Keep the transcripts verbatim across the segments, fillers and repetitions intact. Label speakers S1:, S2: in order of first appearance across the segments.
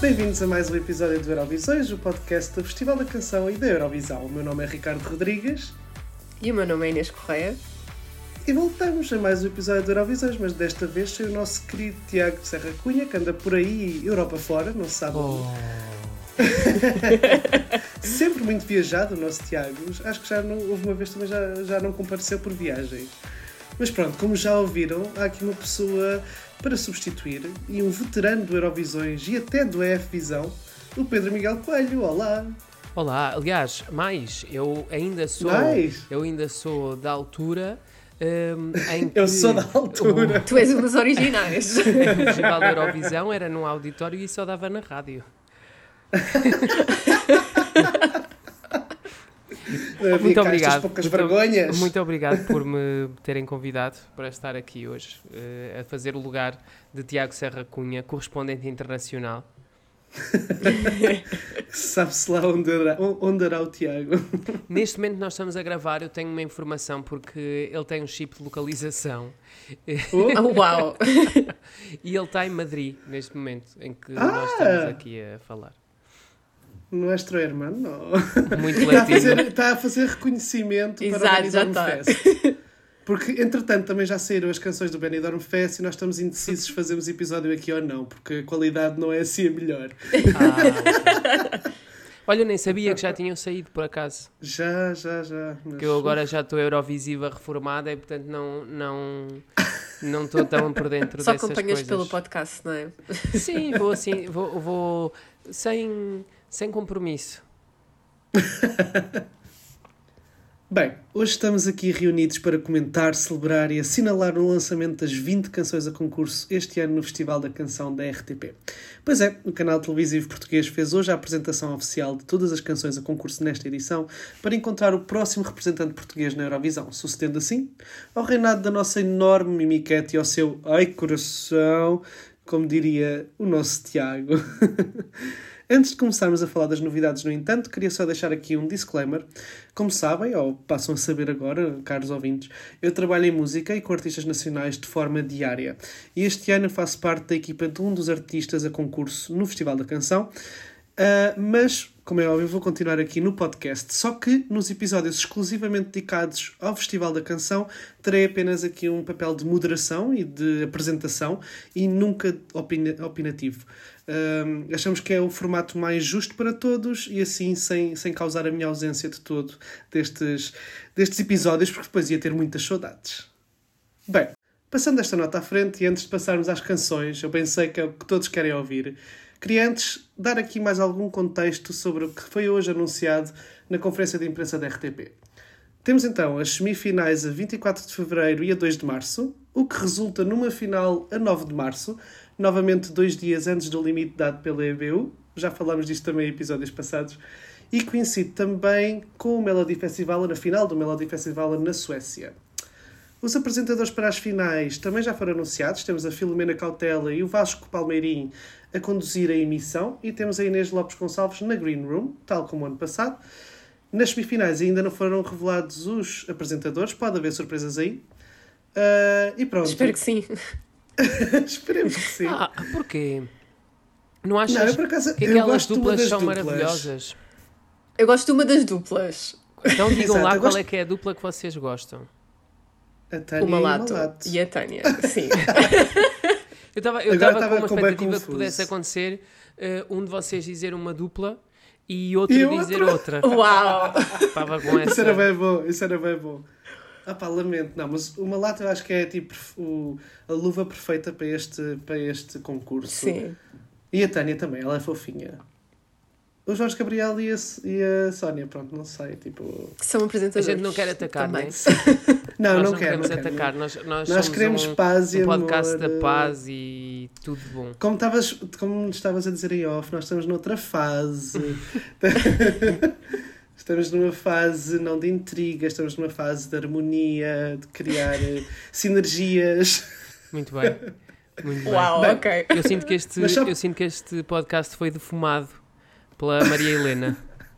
S1: Bem-vindos a mais um episódio do Eurovisões, o podcast do Festival da Canção e da Eurovisão. O meu nome é Ricardo Rodrigues.
S2: E o meu nome é Inês Correia.
S1: E voltamos a mais um episódio do Eurovisões, mas desta vez sem o nosso querido Tiago Serra Cunha, que anda por aí, Europa fora, não se sabe onde. Oh. Sempre muito viajado o nosso Tiago. Acho que já não, houve uma vez também já, já não compareceu por viagem. Mas pronto, como já ouviram, há aqui uma pessoa para substituir e um veterano do Eurovisões e até do E F Visão, o Pedro Miguel Coelho. Olá!
S3: Olá, aliás, mais, eu ainda sou,
S1: mais?
S3: Eu ainda sou da altura um, em que...
S1: Eu sou da altura!
S2: O... Tu és um dos originais!
S3: O Festival da Eurovisão era num auditório e só dava na rádio. Muito obrigado.
S1: Poucas
S3: muito,
S1: vergonhas.
S3: muito obrigado por me terem convidado para estar aqui hoje uh, a fazer o lugar de Tiago Serra Cunha, correspondente internacional.
S1: Sabe-se lá onde andará, onde andará o Tiago.
S3: Neste momento nós estamos a gravar, eu tenho uma informação porque ele tem um chip de localização.
S2: Oh, uau!
S3: E ele está em Madrid neste momento em que
S1: ah.
S3: nós estamos aqui a falar.
S1: Nuestro hermano.
S3: Muito
S1: está, a
S3: latino.
S1: fazer, está a fazer reconhecimento
S2: Exato,
S1: para o Benidorm
S2: já
S1: Fest. Porque, entretanto, também já saíram as canções do Benidorm Fest e nós estamos indecisos se fazemos episódio aqui ou não, porque a qualidade não é assim a melhor.
S3: Ah, olha, eu nem sabia que já tinham saído, por acaso.
S1: Já, já, já. Mas...
S3: Que eu agora já estou Eurovisiva reformada e, portanto, não... não... Não estou tão por dentro
S2: Só
S3: dessas coisas. Só
S2: acompanhas pelo podcast, não é?
S3: Sim, vou assim, vou, vou sem, sem compromisso.
S1: Bem, hoje estamos aqui reunidos para comentar, celebrar e assinalar o lançamento das vinte canções a concurso este ano no Festival da Canção da R T P. Pois é, o canal televisivo português fez hoje a apresentação oficial de todas as canções a concurso nesta edição para encontrar o próximo representante português na Eurovisão, sucedendo assim ao reinado da nossa enorme mimiquete e ao seu ai coração, como diria o nosso Tiago. Antes de começarmos a falar das novidades, no entanto, queria só deixar aqui um disclaimer. Como sabem, ou passam a saber agora, caros ouvintes, eu trabalho em música e com artistas nacionais de forma diária. E este ano faço parte da equipa de um dos artistas a concurso no Festival da Canção. Uh, mas, como é óbvio, vou continuar aqui no podcast. Só que nos episódios exclusivamente dedicados ao Festival da Canção, terei apenas aqui um papel de moderação e de apresentação e nunca opina- opinativo. Uh, achamos que é o formato mais justo para todos e assim sem, sem causar a minha ausência de todo destes, destes episódios, porque depois ia ter muitas saudades. Bem, passando esta nota à frente e antes de passarmos às canções, eu bem sei que é o que todos querem ouvir, queria antes dar aqui mais algum contexto sobre o que foi hoje anunciado na conferência de imprensa da R T P. Temos então as semifinais a vinte e quatro de fevereiro e a dois de março, o que resulta numa final a nove de março, novamente dois dias antes do limite dado pela E B U, já falámos disto também em episódios passados, e coincide também com o Melody Festival, na final do Melody Festival na Suécia. Os apresentadores para as finais também já foram anunciados, temos a Filomena Cautela e o Vasco Palmeirim a conduzir a emissão, e temos a Inês Lopes Gonçalves na Green Room, tal como o ano passado. Nas semifinais ainda não foram revelados os apresentadores, pode haver surpresas aí. Uh, e pronto.
S2: Espero que sim.
S1: Esperemos que sim.
S3: Ah, porquê? Não achas
S1: não, eu, por acaso,
S3: que
S1: eu
S3: aquelas
S1: gosto
S3: duplas são
S1: duplas.
S3: maravilhosas?
S2: Eu gosto de uma das duplas.
S3: Então digam
S1: Exato,
S3: lá
S1: eu
S3: qual
S1: gosto-
S3: é que é a dupla que vocês gostam.
S1: A Tânia
S2: O Malato
S1: e o Malato.
S2: e a Tânia. Sim.
S3: Eu estava eu
S1: Agora
S3: estava com uma
S1: com bem
S3: expectativa que
S1: confuso.
S3: pudesse acontecer uh, um de vocês dizer uma dupla e outro
S1: E
S3: dizer
S1: outro?
S3: outra.
S2: Uau!
S3: Estava com essa...
S1: Isso era bem bom, isso era bem bom. Ah pá, lamento. Não, mas o Malato eu acho que é tipo o, a luva perfeita para este, para este concurso.
S2: Sim.
S1: E a Tânia também, ela é fofinha. O Jorge Gabriel e a, e a Sónia, pronto, não sei, tipo...
S2: São
S3: A
S2: apresentadores.
S3: gente não quer atacar,
S2: também.
S3: né?
S1: Não,
S3: nós
S1: não,
S3: não
S1: quero,
S3: queremos
S1: não quero.
S3: atacar. Nós, nós,
S1: Nós
S3: somos
S1: queremos
S3: um,
S1: paz e
S3: um podcast
S1: amor.
S3: da paz e tudo bom.
S1: Como estavas, como estavas a dizer em off, nós estamos noutra fase. Estamos numa fase não de intriga, estamos numa fase de harmonia, de criar eh, sinergias.
S3: Muito bem. Muito bem.
S2: Uau,
S1: Bem,
S2: ok.
S3: Eu sinto, que este,
S1: Mas só-
S3: eu sinto que este podcast foi defumado pela Maria Helena.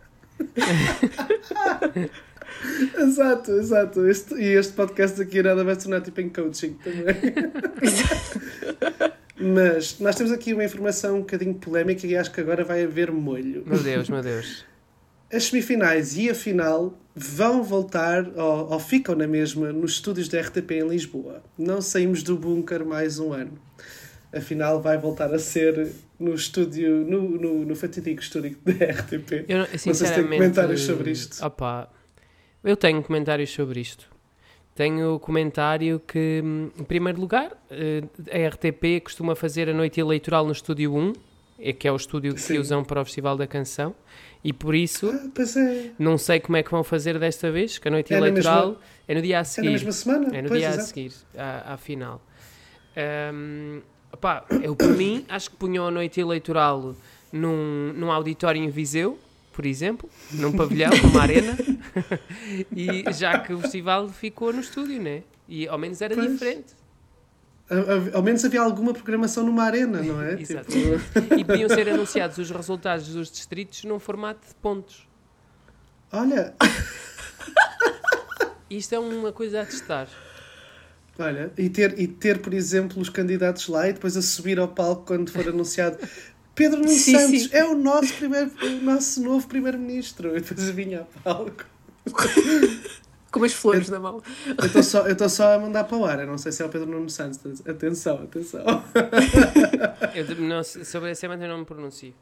S1: Exato, exato. Este, e este podcast aqui nada vai se tornar tipo em coaching também. Mas nós temos aqui uma informação um bocadinho polémica e acho que agora vai haver molho.
S3: Meu Deus, meu Deus.
S1: As semifinais e a final vão voltar, ou, ou ficam na mesma, nos estúdios da R T P em Lisboa. Não saímos do bunker mais um ano. A final vai voltar a ser no estúdio, no, no, no fatídico estúdio da R T P.
S3: Eu,
S1: não sei se tem comentários sobre isto.
S3: Opa, eu tenho comentários sobre isto. Tenho o comentário que, em primeiro lugar, a R T P costuma fazer a noite eleitoral no Estúdio um, que é o estúdio que Sim. usam para o Festival da Canção, e por isso
S1: ah, pois é.
S3: não sei como é que vão fazer desta vez, que a noite é eleitoral mesma... é no dia a seguir.
S1: É na mesma semana?
S3: É no
S1: pois,
S3: dia
S1: exato.
S3: a seguir, à, à final. Um, opá, eu, por mim, acho que punham a noite eleitoral num, num auditório em Viseu, por exemplo, num pavilhão, numa arena, e já que o festival ficou no estúdio, né? E ao menos era
S1: pois.
S3: diferente.
S1: Ao menos havia alguma programação numa arena, não é?
S3: Exato.
S1: Tipo...
S3: E podiam ser anunciados os resultados dos distritos num formato de pontos.
S1: Olha!
S3: Isto é uma coisa a testar.
S1: Olha, e ter, e ter, por exemplo, os candidatos lá e depois a subir ao palco quando for anunciado Pedro Nuno
S2: sim,
S1: Santos
S2: sim.
S1: é o nosso, primeiro, o nosso novo primeiro-ministro. E depois vinha a palco.
S2: Com as flores
S1: eu,
S2: na mão.
S1: Eu estou só, eu estou só a mandar para o ar. Eu não sei se é o Pedro Nuno Santos. Atenção, atenção.
S3: Eu não, sobre esse tema eu não me pronuncio.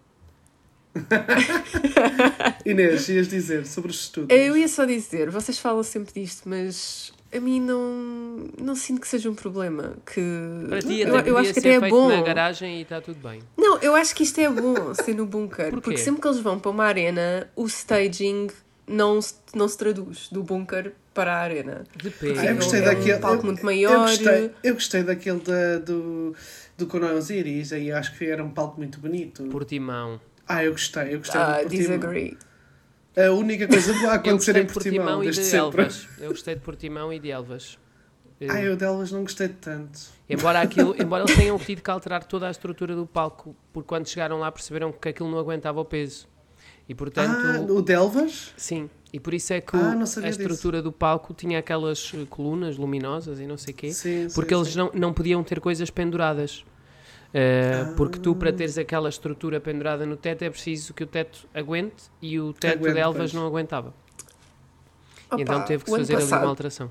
S1: Inês, ias dizer sobre os estudos?
S2: Eu ia só dizer, vocês falam sempre disto, mas a mim não, não sinto que seja um problema. Que...
S3: Para ti
S2: eu,
S3: até
S2: eu acho que até é bom.
S3: Na garagem e está tudo bem.
S2: Não, eu acho que isto é bom ser no bunker.
S3: Porquê?
S2: Porque sempre que eles vão para uma arena, o staging não se, não se traduz do bunker para a arena.
S3: Depende.
S1: Ah, eu gostei
S2: é
S1: daquele,
S2: um palco
S1: eu,
S2: muito maior.
S1: Eu gostei, eu gostei daquele da, do, do Coronel Osiris, aí acho que era um palco muito bonito.
S3: Portimão.
S1: Ah, eu gostei, eu gostei
S2: Ah,
S1: do Portimão.
S2: disagree.
S1: A única coisa boa a
S3: Eu
S1: acontecer
S3: gostei
S1: em
S3: de
S1: Portimão,
S3: Portimão e
S1: desde
S3: de
S1: sempre.
S3: Elvas. Eu gostei de Portimão e de Elvas.
S1: Ah, eu delas não gostei de tanto.
S3: Embora, aquilo, embora eles tenham tido que alterar toda a estrutura do palco, porque quando chegaram lá perceberam que aquilo não aguentava o peso. E portanto...
S1: Ah, o de Elvas?
S3: Sim, e por isso é que
S1: Ah,
S3: o,
S1: não
S3: a
S1: sabia
S3: estrutura
S1: disso.
S3: do palco tinha aquelas eh, colunas luminosas e não sei o quê,
S1: Sim,
S3: porque
S1: sim,
S3: eles
S1: sim.
S3: não, não podiam ter coisas penduradas. Uh,
S1: Ah.
S3: Porque tu, para teres aquela estrutura pendurada no teto, é preciso que o teto aguente e o teto
S1: Aguente,
S3: de Elvas
S1: pois.
S3: não aguentava.
S2: Opa,
S3: Então teve que
S2: o
S3: se
S2: ano
S3: fazer ali
S2: passado-
S3: uma alteração.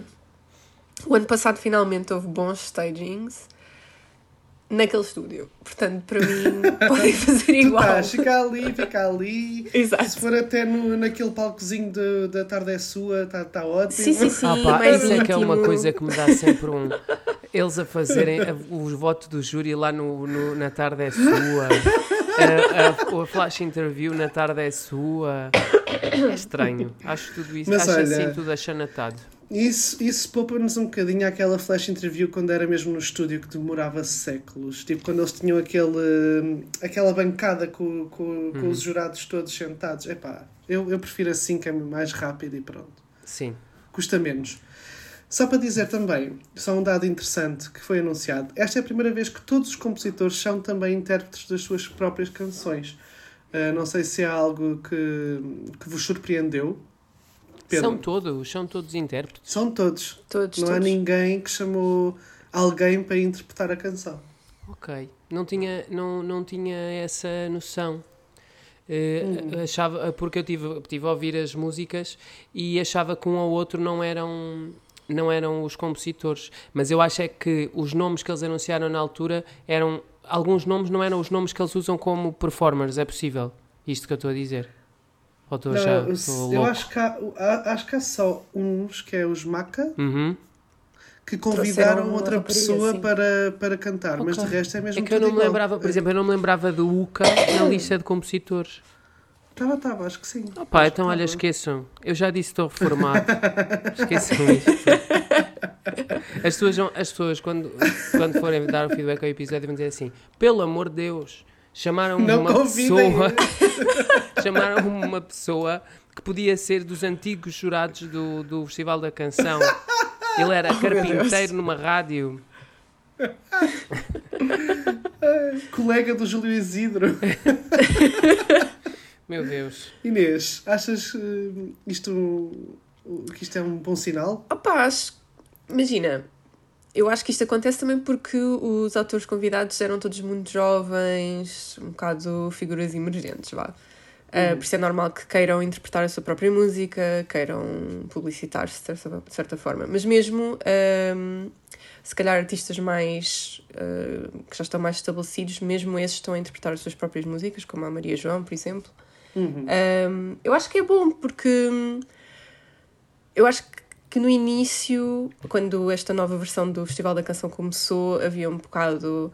S2: O ano passado finalmente houve bons stagings naquele estúdio. Portanto, para mim, podem fazer
S1: Tu
S2: igual.
S1: estás, fica ali, fica ali.
S2: Exato.
S1: Se for até no, naquele palcozinho de, da tarde é sua, está tá ótimo.
S2: Sim, sim, sim.
S3: Ah pá,
S2: mais
S3: isso é que é uma
S2: íntimo.
S3: coisa que me dá sempre um... Eles a fazerem a- os votos do júri lá no, no- na tarde é sua, a, a, a flash interview na tarde é sua. É estranho. Acho tudo isso,
S1: Mas
S3: acho
S1: olha-
S3: assim tudo achanatado.
S1: Isso, isso poupa-nos um bocadinho àquela flash interview quando era mesmo no estúdio que demorava séculos. Tipo, quando eles tinham aquele, aquela bancada com, com, com
S3: Uhum.
S1: os jurados todos sentados. Epá, eu, eu prefiro assim, que é mais rápido e pronto.
S3: Sim.
S1: Custa menos. Só para dizer também, só um dado interessante que foi anunciado. Esta é a primeira vez que todos os compositores são também intérpretes das suas próprias canções. Uh, não sei se é algo que, que vos surpreendeu. Pedro.
S3: São todos, são todos intérpretes.
S1: São todos.
S2: Todos,
S1: Não há
S2: todos.
S1: ninguém que chamou alguém para interpretar a canção.
S3: Ok. Não tinha, não, não tinha essa noção. Eh,
S1: Hum.
S3: achava, porque eu tive, tive a ouvir as músicas e achava que um ou outro não eram, não eram os compositores. Mas eu acho é que os nomes que eles anunciaram na altura eram... Alguns nomes não eram os nomes que eles usam como performers. É possível? Isto que eu estou a dizer? Ou estou a
S1: Não,
S3: achar?
S1: eu,
S3: Estou
S1: eu
S3: louco?
S1: acho que, há, há- acho que há só uns, que é os Maca,
S3: Uhum.
S1: que
S2: Trouxeram
S1: convidaram
S2: uma
S1: outra
S2: rapariga,
S1: pessoa
S2: sim.
S1: para, para cantar. Mas de
S3: Ok.
S1: resto é mesmo
S3: É que eu
S1: tudo
S3: não me
S1: igual.
S3: lembrava, por exemplo, eu não me lembrava do Uka na lista de compositores.
S1: Estava, estava, acho que sim.
S3: Opa,
S1: Acho que
S3: então olha,
S1: estava.
S3: esqueçam. Eu já disse que estou reformado. Esqueçam isto. As pessoas, vão- as pessoas quando, quando forem dar o feedback ao episódio, vão dizer assim: pelo amor de Deus, chamaram
S1: Não
S3: uma
S1: convidem.
S3: pessoa. Chamaram uma pessoa que podia ser dos antigos jurados do, do Festival da Canção. Ele era carpinteiro numa rádio.
S1: Colega do Júlio Isidro.
S3: Meu Deus.
S1: Inês, achas eh, isto, que isto é um bom sinal?
S2: Opa, acho- imagina, eu acho que isto acontece também porque os atores convidados eram todos muito jovens, um bocado figuras emergentes, vá. Uh,
S1: Uhum.
S2: por isso é normal que queiram interpretar a sua própria música, queiram publicitar-se de certa, de certa forma. Mas mesmo, um, se calhar, artistas mais uh, que já estão mais estabelecidos, mesmo esses estão a interpretar as suas próprias músicas, como a Maria João, por exemplo.
S1: Uhum.
S2: Um, eu acho que é bom, porque hum, eu acho que, que no início, quando esta nova versão do Festival da Canção começou, havia um bocado...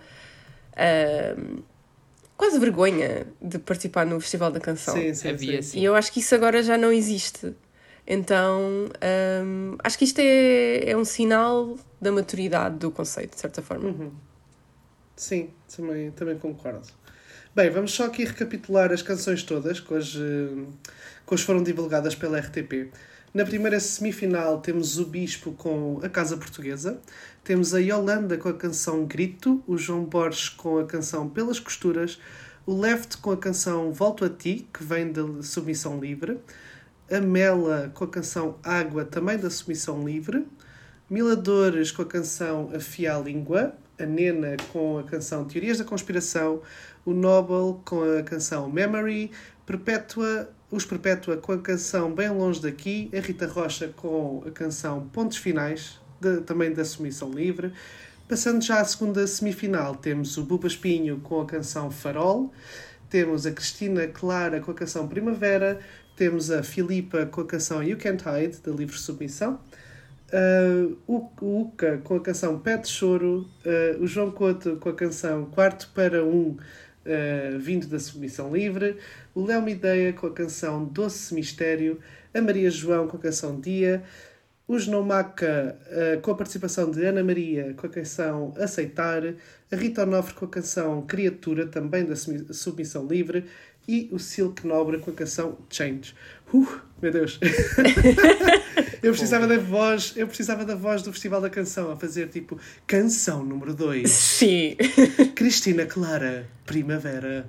S2: Um, quase vergonha de participar no Festival da Canção.
S1: Sim, sim,
S3: Havia,
S1: sim.
S3: sim.
S2: E eu acho que isso agora já não existe. Então, hum, acho que isto é, é um sinal da maturidade do conceito, de certa forma.
S1: Uhum. Sim, também, também concordo. Bem, vamos só aqui recapitular as canções todas que hoje, eh, que hoje foram divulgadas pela R T P. Na primeira semifinal temos o Bispo com a Casa Portuguesa, temos a Yolanda com a canção Grito, o João Borges com a canção Pelas Costuras, o Left com a canção Volto a Ti, que vem da Submissão Livre, a Mela com a canção Água, também da Submissão Livre, Miladores com a canção Afia a Língua, a Nena com a canção Teorias da Conspiração, o Nobel com a canção Memory, Perpétua, os Perpétua com a canção Bem Longe Daqui, a Rita Rocha com a canção Pontos Finais, de, também da Submissão Livre. Passando já à segunda semifinal, temos o Buba Espinho com a canção Farol, temos a Cristina Clara com a canção Primavera, temos a Filipa com a canção You Can't Hide, da Livre Submissão, uh, o Uca com a canção Pé de Choro, uh, o João Couto com a canção Quarto para Um, uh, vindo da Submissão Livre, o Léo Mideia com a canção Doce Mistério, a Maria João com a canção Dia, o Snowmaca uh, com a participação de Ana Maria com a canção Aceitar, a Rita Onofre com a canção Criatura, também da Submissão Livre, e o Silk Nobre com a canção Change. Uh, meu Deus! eu precisava da voz, eu precisava da voz do Festival da Canção a fazer tipo canção número dois.
S2: Sim.
S1: Cristina Clara, Primavera.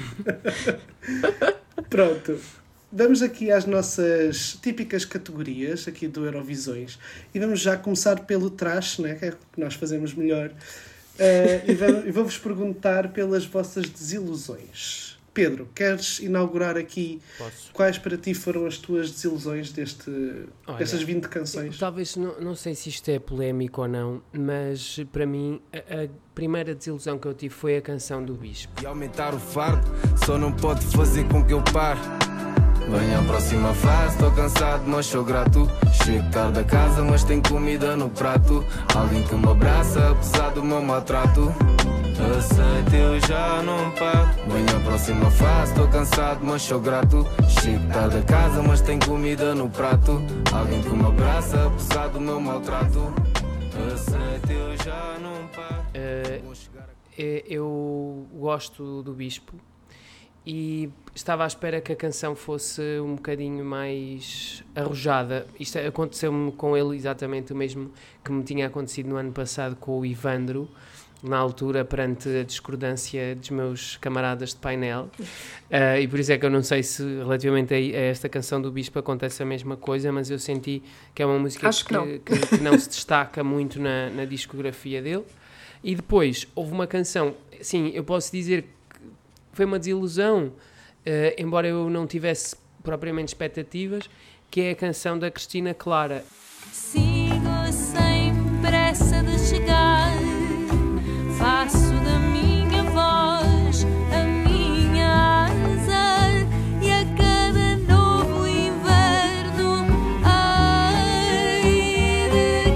S1: Pronto. Vamos aqui às nossas típicas categorias aqui do Eurovisões e vamos já começar pelo trash, né, que é o que nós fazemos melhor. Uh, e vou- e vou-vos perguntar pelas vossas desilusões. Pedro, queres inaugurar aqui
S3: Posso.
S1: quais para ti foram as tuas desilusões deste,
S3: Olha,
S1: destas vinte canções?
S3: Talvez, não, não sei se isto é polémico ou não, mas para mim a, a primeira desilusão que eu tive foi a canção do Bispo.
S4: E aumentar o fardo só não pode fazer com que eu pare. Venha à próxima fase, estou cansado, mas sou grato. Chego tarde a casa, mas tenho comida no prato. Alguém que me abraça, apesar do meu maltrato. Aceito, eu já não paro. Venha à próxima fase, estou cansado, mas sou grato. Chego tarde a casa, mas tenho comida no prato. Alguém que me abraça, apesar do meu maltrato. Aceito, eu já não paro.
S3: Eh,
S4: Vou chegar a...
S3: Eh, Eu gosto do Bispo e estava à espera que a canção fosse um bocadinho mais arrojada. Isto aconteceu-me com ele exatamente o mesmo que me tinha acontecido no ano passado com o Ivandro, na altura, perante a discordância dos meus camaradas de painel. Uh, e por isso é que eu não sei se relativamente a, a esta canção do Bispo acontece a mesma coisa, mas eu senti que é uma música
S2: Acho que não.
S3: que, que, que não se destaca muito na, na discografia dele. E depois houve uma canção, sim, eu posso dizer que foi uma desilusão, uh, embora eu não tivesse propriamente expectativas, que é a canção da Cristina Clara.
S5: Sigo sem pressa de chegar, faço da minha voz a minha asa, e a cada novo inverno hei de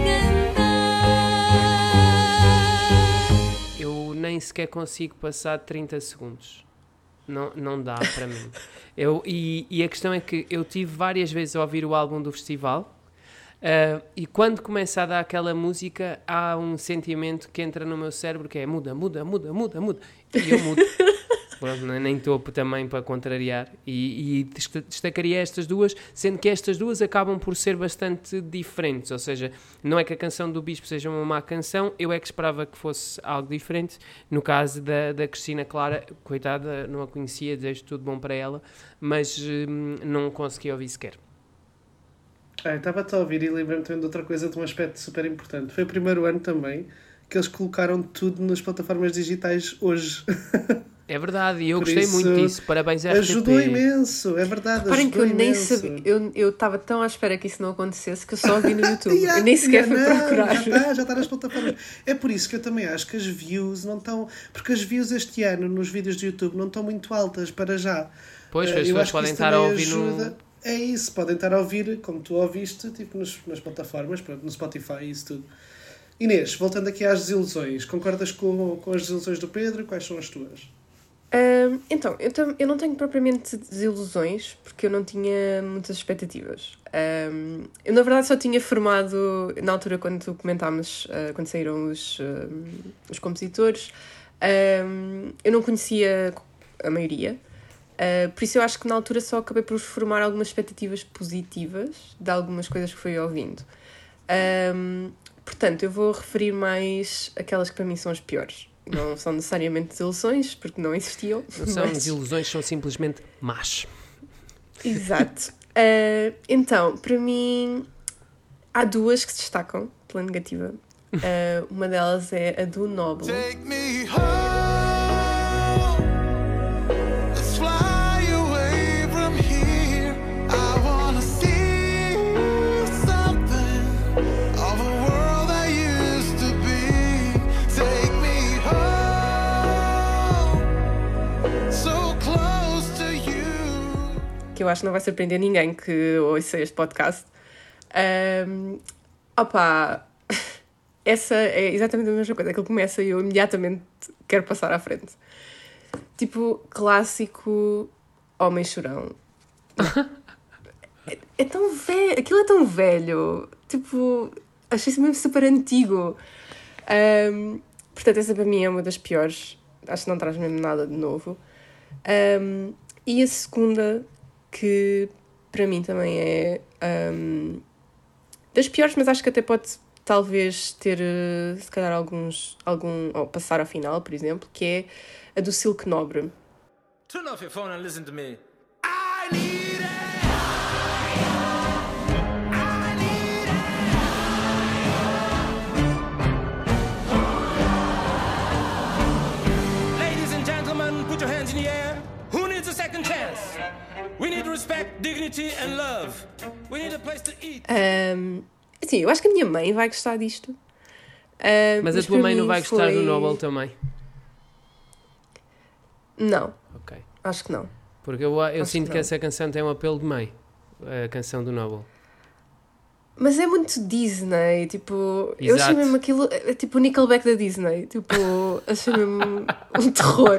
S5: cantar.
S3: Eu nem sequer consigo passar trinta segundos. Não, não dá para mim. Eu, e, e a questão é que eu tive várias vezes a ouvir o álbum do festival, uh, e quando começa a dar aquela música, há um sentimento que entra no meu cérebro que é muda, muda, muda, muda, muda. E eu mudo. Pronto, nem estou também para contrariar. E, e desta- destacaria estas duas, sendo que estas duas acabam por ser bastante diferentes. Ou seja, não é que a canção do Bispo seja uma má canção, eu é que esperava que fosse algo diferente. No caso da, da Cristina Clara, coitada, não a conhecia, desejo tudo bom para ela, mas hum, não consegui ouvir sequer.
S1: Ah, estava-te a ouvir e lembrei-me também de outra coisa, de um aspecto super importante. Foi o primeiro ano também que eles colocaram tudo nas plataformas digitais hoje.
S3: É verdade, e eu
S1: Por
S3: gostei
S1: isso,
S3: muito disso. Parabéns à R T P.
S1: Ajudou imenso, é verdade.
S2: Reparem que eu
S1: ajudou
S2: nem
S1: imenso.
S2: sabia, eu eu estava tão à espera que isso não acontecesse que eu só vi no YouTube.
S1: Yeah,
S2: eu nem sequer
S1: yeah,
S2: fui
S1: não,
S2: procurar.
S1: Já está, já está nas plataformas. É por isso que eu também acho que as views não estão. Porque as views este ano nos vídeos do YouTube não estão muito altas para já.
S3: Pois,
S1: Eh,
S3: as
S1: eu
S3: pessoas
S1: acho que
S3: podem
S1: isso
S3: estar a
S1: também
S3: ouvir
S1: ajuda.
S3: no...
S1: É isso, podem estar a ouvir, como tu ouviste, tipo nos, nas plataformas, pronto, no Spotify e isso tudo. Inês, voltando aqui às desilusões, concordas com, com as desilusões do Pedro? Quais são as tuas?
S2: Ahm, então, eu, tam- eu não tenho propriamente desilusões, porque eu não tinha muitas expectativas. Ahm, eu, na verdade, só tinha formado, na altura, quando comentámos, ah, quando saíram os, ahm, os compositores, ahm, eu não conhecia a maioria. Ah, por isso eu acho que na altura só acabei por formar algumas expectativas positivas de algumas coisas que fui ouvindo. Ahm, portanto, eu vou referir mais aquelas que para mim são as piores. Não são necessariamente desilusões, porque não existiam.
S3: Não são
S2: mas-
S3: desilusões, são simplesmente más.
S2: Exato. Ah, então, para mim, há duas que se destacam pela negativa. Ah, uma delas é a do Noble.
S6: Take me home. Let's fly away from here. I wanna see something of a world I used to be. Take me home. So close to you.
S2: Que eu acho que não vai surpreender ninguém que ouça este podcast. Um, opa, essa é exatamente a mesma coisa. Aquilo começa e eu imediatamente quero passar à frente. Tipo, clássico homem chorão. é, é tão velho, aquilo é tão velho. Tipo, achei isso mesmo super antigo. Um, portanto, essa para mim é uma das piores. Acho que não traz mesmo nada de novo. Um, e a segunda, que para mim também é um, das piores, mas acho que até pode talvez ter, eh, se calhar, alguns, algum, ou passar ao final, por exemplo, que é a do Silk Nobre.
S6: Turn off your phone and listen to me. I need it. I need it. Ladies and gentlemen, put your hands in the air. Who needs a second chance? We need respect, dignity and love. We need a place to eat.
S2: Um, assim, eu acho que a minha mãe vai gostar disto. Um,
S3: Mas a tua
S2: para
S3: mãe não
S2: mim
S3: vai gostar
S2: foi-
S3: do Nobel também?
S2: Não,
S3: Ok.
S2: acho que não.
S3: Porque eu, eu
S2: Acho
S3: sinto
S2: que
S3: que
S2: não.
S3: essa canção tem um apelo de mãe. A canção do Nobel.
S2: Mas é muito Disney, tipo, eu achei
S3: Exato.
S2: mesmo aquilo, é tipo o Nickelback da Disney, tipo, achei mesmo um terror.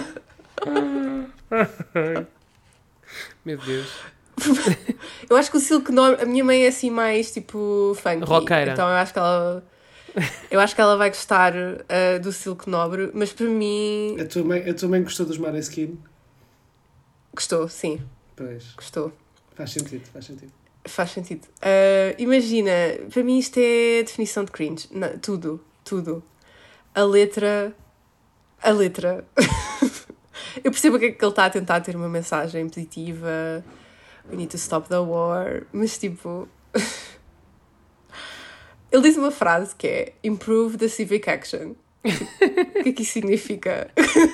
S3: Meu Deus.
S2: Eu acho que o Silk Nobre, a minha mãe é assim mais tipo funky.
S3: Roqueira.
S2: Então eu acho que ela eu acho que ela vai gostar uh, do Silk Nobre, mas para mim
S1: A tua mãe, a tua mãe gostou dos Maneskin?
S2: gostou, sim,
S1: Pois,
S2: gostou.
S1: faz sentido, faz sentido.
S2: Faz sentido. Uh, imagina, para mim isto é a definição de cringe. Não, tudo, tudo. A letra. A letra. Eu percebo que é que ele está a tentar ter uma mensagem positiva. We need to stop the war. Mas tipo. Ele diz uma frase que é improve the civic action. Tipo, o que é que isso significa?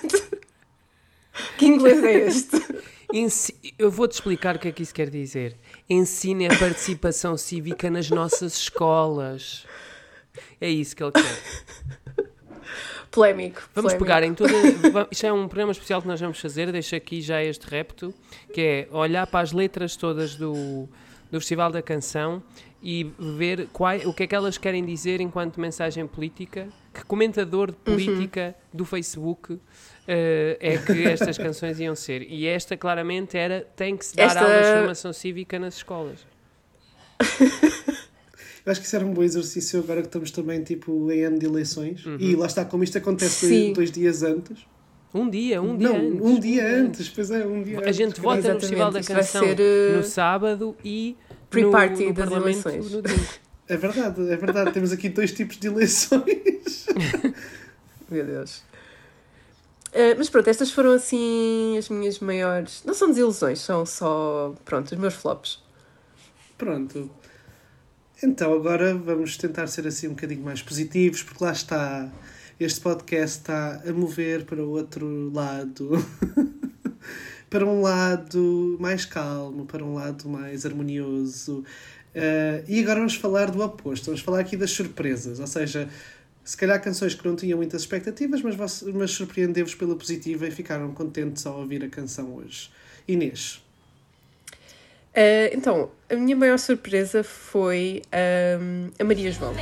S2: Que inglês é este?
S3: Ensi- Eu vou-te explicar o que é que isso quer dizer. Ensine a participação cívica nas nossas escolas. É isso que ele quer.
S2: Polémico.
S3: Vamos
S2: polémico.
S3: pegar em toda... va- Isto é um programa especial que nós vamos fazer. Deixo aqui já este repto, que é olhar para as letras todas do, do Festival da Canção e ver qual, o que é que elas querem dizer enquanto mensagem política. Que comentador de política do Facebook eh, é que estas canções iam ser. E esta claramente era, tem que se dar
S2: Esta-
S3: aulas de formação cívica nas escolas.
S1: Eu acho que isso era um bom exercício agora que estamos também tipo em ano de eleições. E lá está, como isto acontece
S2: Sim.
S1: dois, dois dias antes.
S3: Um dia, um dia
S1: Não,
S3: antes.
S1: um dia antes, pois é, um dia
S3: A
S1: antes.
S3: gente vota no
S2: Exatamente,
S3: Festival da
S2: isso vai
S3: Canção
S2: ser, eh,
S3: no sábado e no,
S2: pre-party
S3: no
S2: das
S3: Parlamento
S2: eleições.
S3: no domingo.
S1: É verdade, é verdade. Temos aqui dois tipos de eleições.
S2: Meu Deus. Uh, mas pronto, estas foram assim as minhas maiores. Não são desilusões, são só. Pronto, os meus flops.
S1: Pronto. Então agora vamos tentar ser assim um bocadinho mais positivos, porque lá está, este podcast está a mover para o outro lado, para um lado mais calmo, para um lado mais harmonioso. Uh, e agora vamos falar do oposto, vamos falar aqui das surpresas, ou seja, se calhar canções que não tinham muitas expectativas, mas, mas surpreendeu-vos pela positiva e ficaram contentes ao ouvir a canção hoje. Inês?
S2: Uh, então, a minha maior surpresa foi um, a Maria João.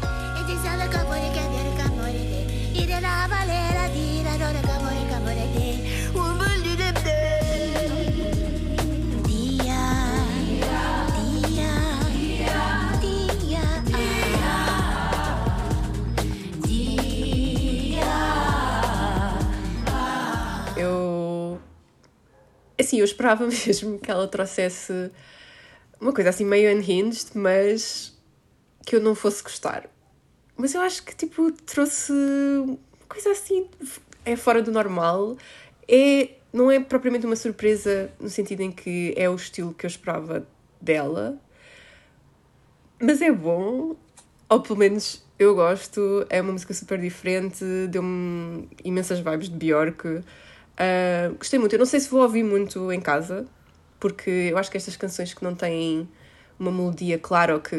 S2: Assim, eu esperava mesmo que ela trouxesse uma coisa assim meio unhinged, mas que eu não fosse gostar. Mas eu acho que, tipo, trouxe uma coisa assim, é fora do normal. É, não é propriamente uma surpresa no sentido em que é o estilo que eu esperava dela, mas é bom, ou pelo menos eu gosto. É uma música super diferente, deu-me imensas vibes de Björk. Uh, gostei muito. Eu não sei se vou ouvir muito em casa, porque eu acho que estas canções que não têm uma melodia clara ou que,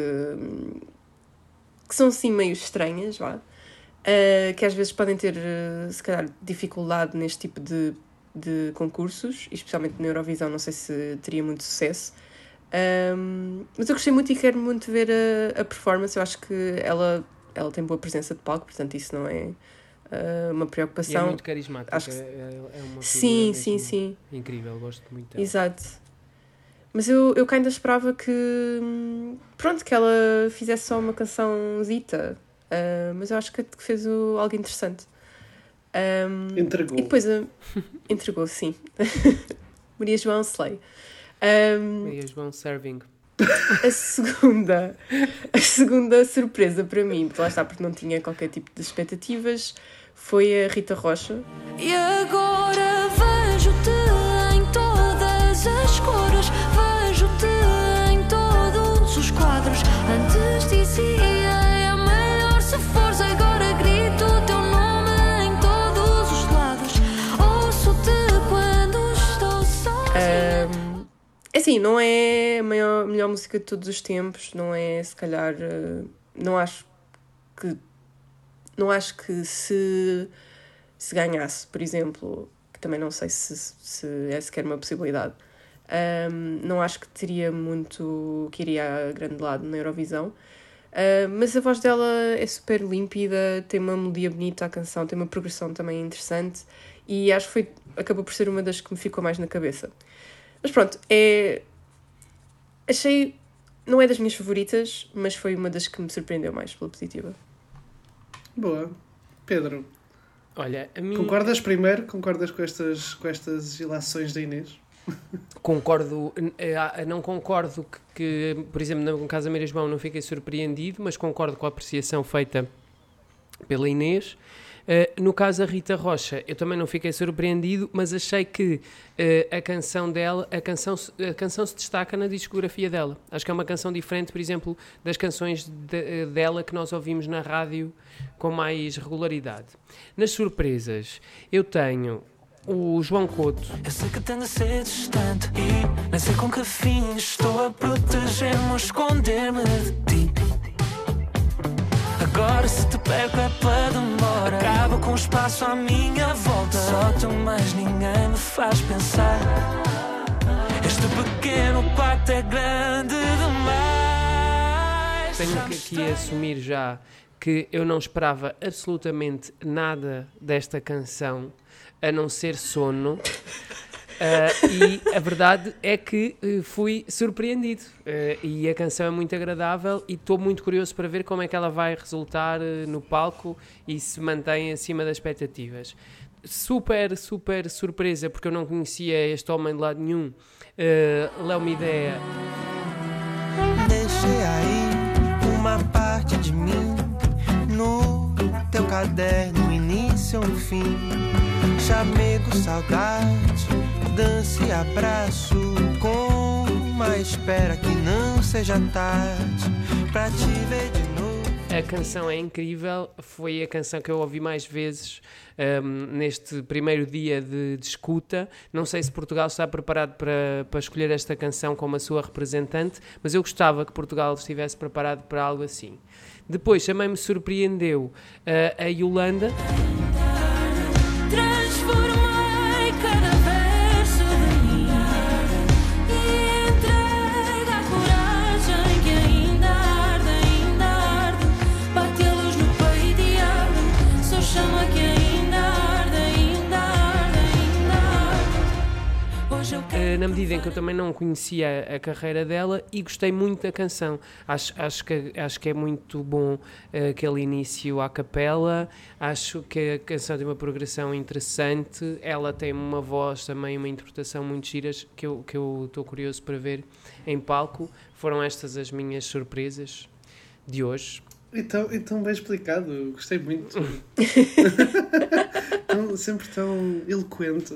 S2: que são assim meio estranhas, vá, uh, que às vezes podem ter, uh, se calhar, dificuldade neste tipo de, de concursos, especialmente na Eurovisão, não sei se teria muito sucesso. Um, mas eu gostei muito e quero muito ver a, a performance. Eu acho que ela, ela tem boa presença de palco, portanto isso não é Uh, uma preocupação.
S3: E é muito carismática.
S2: Acho que...
S3: é, é uma
S2: sim, sim, sim.
S3: Incrível, gosto muito dela.
S2: Exato. Mas eu, eu ainda esperava que pronto, que ela fizesse só uma cançãozita, uh, mas eu acho que fez o, algo interessante. Um,
S1: entregou.
S2: E depois uh, entregou, sim. Maria João Slay. Um,
S3: Maria João Serving.
S2: A segunda, a segunda surpresa para mim, lá está, porque não tinha qualquer tipo de expectativas, foi a Rita Rocha.
S5: E agora vejo-te em todas as cores, vejo-te em todos os quadros. Antes dizia é melhor se fores, agora grito o teu nome em todos os lados. Ouço-te quando estou sozinha.
S2: Um, assim, não é a maior, melhor música de todos os tempos, não é, se calhar, uh, não acho que não acho que se, se ganhasse, por exemplo, que também não sei se, se é sequer uma possibilidade, um, não acho que teria muito, que iria a grande lado na Eurovisão, uh, mas a voz dela é super límpida, tem uma melodia bonita a canção, tem uma progressão também interessante e acho que foi, acabou por ser uma das que me ficou mais na cabeça. Mas pronto, é... achei, não é das minhas favoritas, mas foi uma das que me surpreendeu mais pela positiva.
S1: Boa. Pedro,
S3: olha, a mim...
S1: concordas primeiro? Concordas com estas, com estas ilações da Inês?
S3: Concordo, não concordo que, que, por exemplo, no caso da Maria João não fiquei surpreendido, mas concordo com a apreciação feita pela Inês. Uh, no caso da Rita Rocha, eu também não fiquei surpreendido, mas achei que uh, a canção dela, a canção, a canção se destaca na discografia dela. Acho que é uma canção diferente, por exemplo, das canções de, dela que nós ouvimos na rádio com mais regularidade. Nas surpresas, eu tenho o João Couto.
S7: Eu sei que tendo a ser distante e nem sei com que fim estou a proteger-me ou esconder-me de ti. Agora se te perco é pela demora, acaba com o espaço à minha volta. Só tu mais ninguém me faz pensar. Este pequeno pacto é grande demais.
S3: Tenho que aqui assumir já que eu não esperava absolutamente nada desta canção, a não ser sono. Uh, e a verdade é que uh, fui surpreendido uh, e a canção é muito agradável e estou muito curioso para ver como é que ela vai resultar uh, no palco e se mantém acima das expectativas. Super, super surpresa, porque eu não conhecia este homem de lado nenhum. uh, Léo-me ideia.
S8: Deixei aí uma parte de mim no teu caderno, início ou fim. Chamego, saudade, dança e abraço com uma espera que não seja tarde. pra te ver de novo.
S3: A canção é incrível, foi a canção que eu ouvi mais vezes um, neste primeiro dia de, de escuta. Não sei se Portugal está preparado para, para escolher esta canção como a sua representante, mas eu gostava que Portugal estivesse preparado para algo assim. Depois também me surpreendeu uh, a Yolanda.
S5: Transformei cada verso de mim e entregue a coragem que ainda arde, ainda arde. Bate a luz no peito e abre, só chama que ainda arde, ainda arde, ainda arde. Hoje eu quero.
S3: Uh, na medida em que eu também não conhecia a, a carreira dela e gostei muito da canção. Acho, acho, que, acho que é muito bom uh, aquele início à capela. Acho que a canção tem uma progressão interessante. Ela tem uma voz também, uma interpretação muito giras que eu que eu estou curioso para ver em palco. Foram estas as minhas surpresas de hoje.
S1: Então, então bem explicado, gostei muito. Tão, sempre tão eloquente.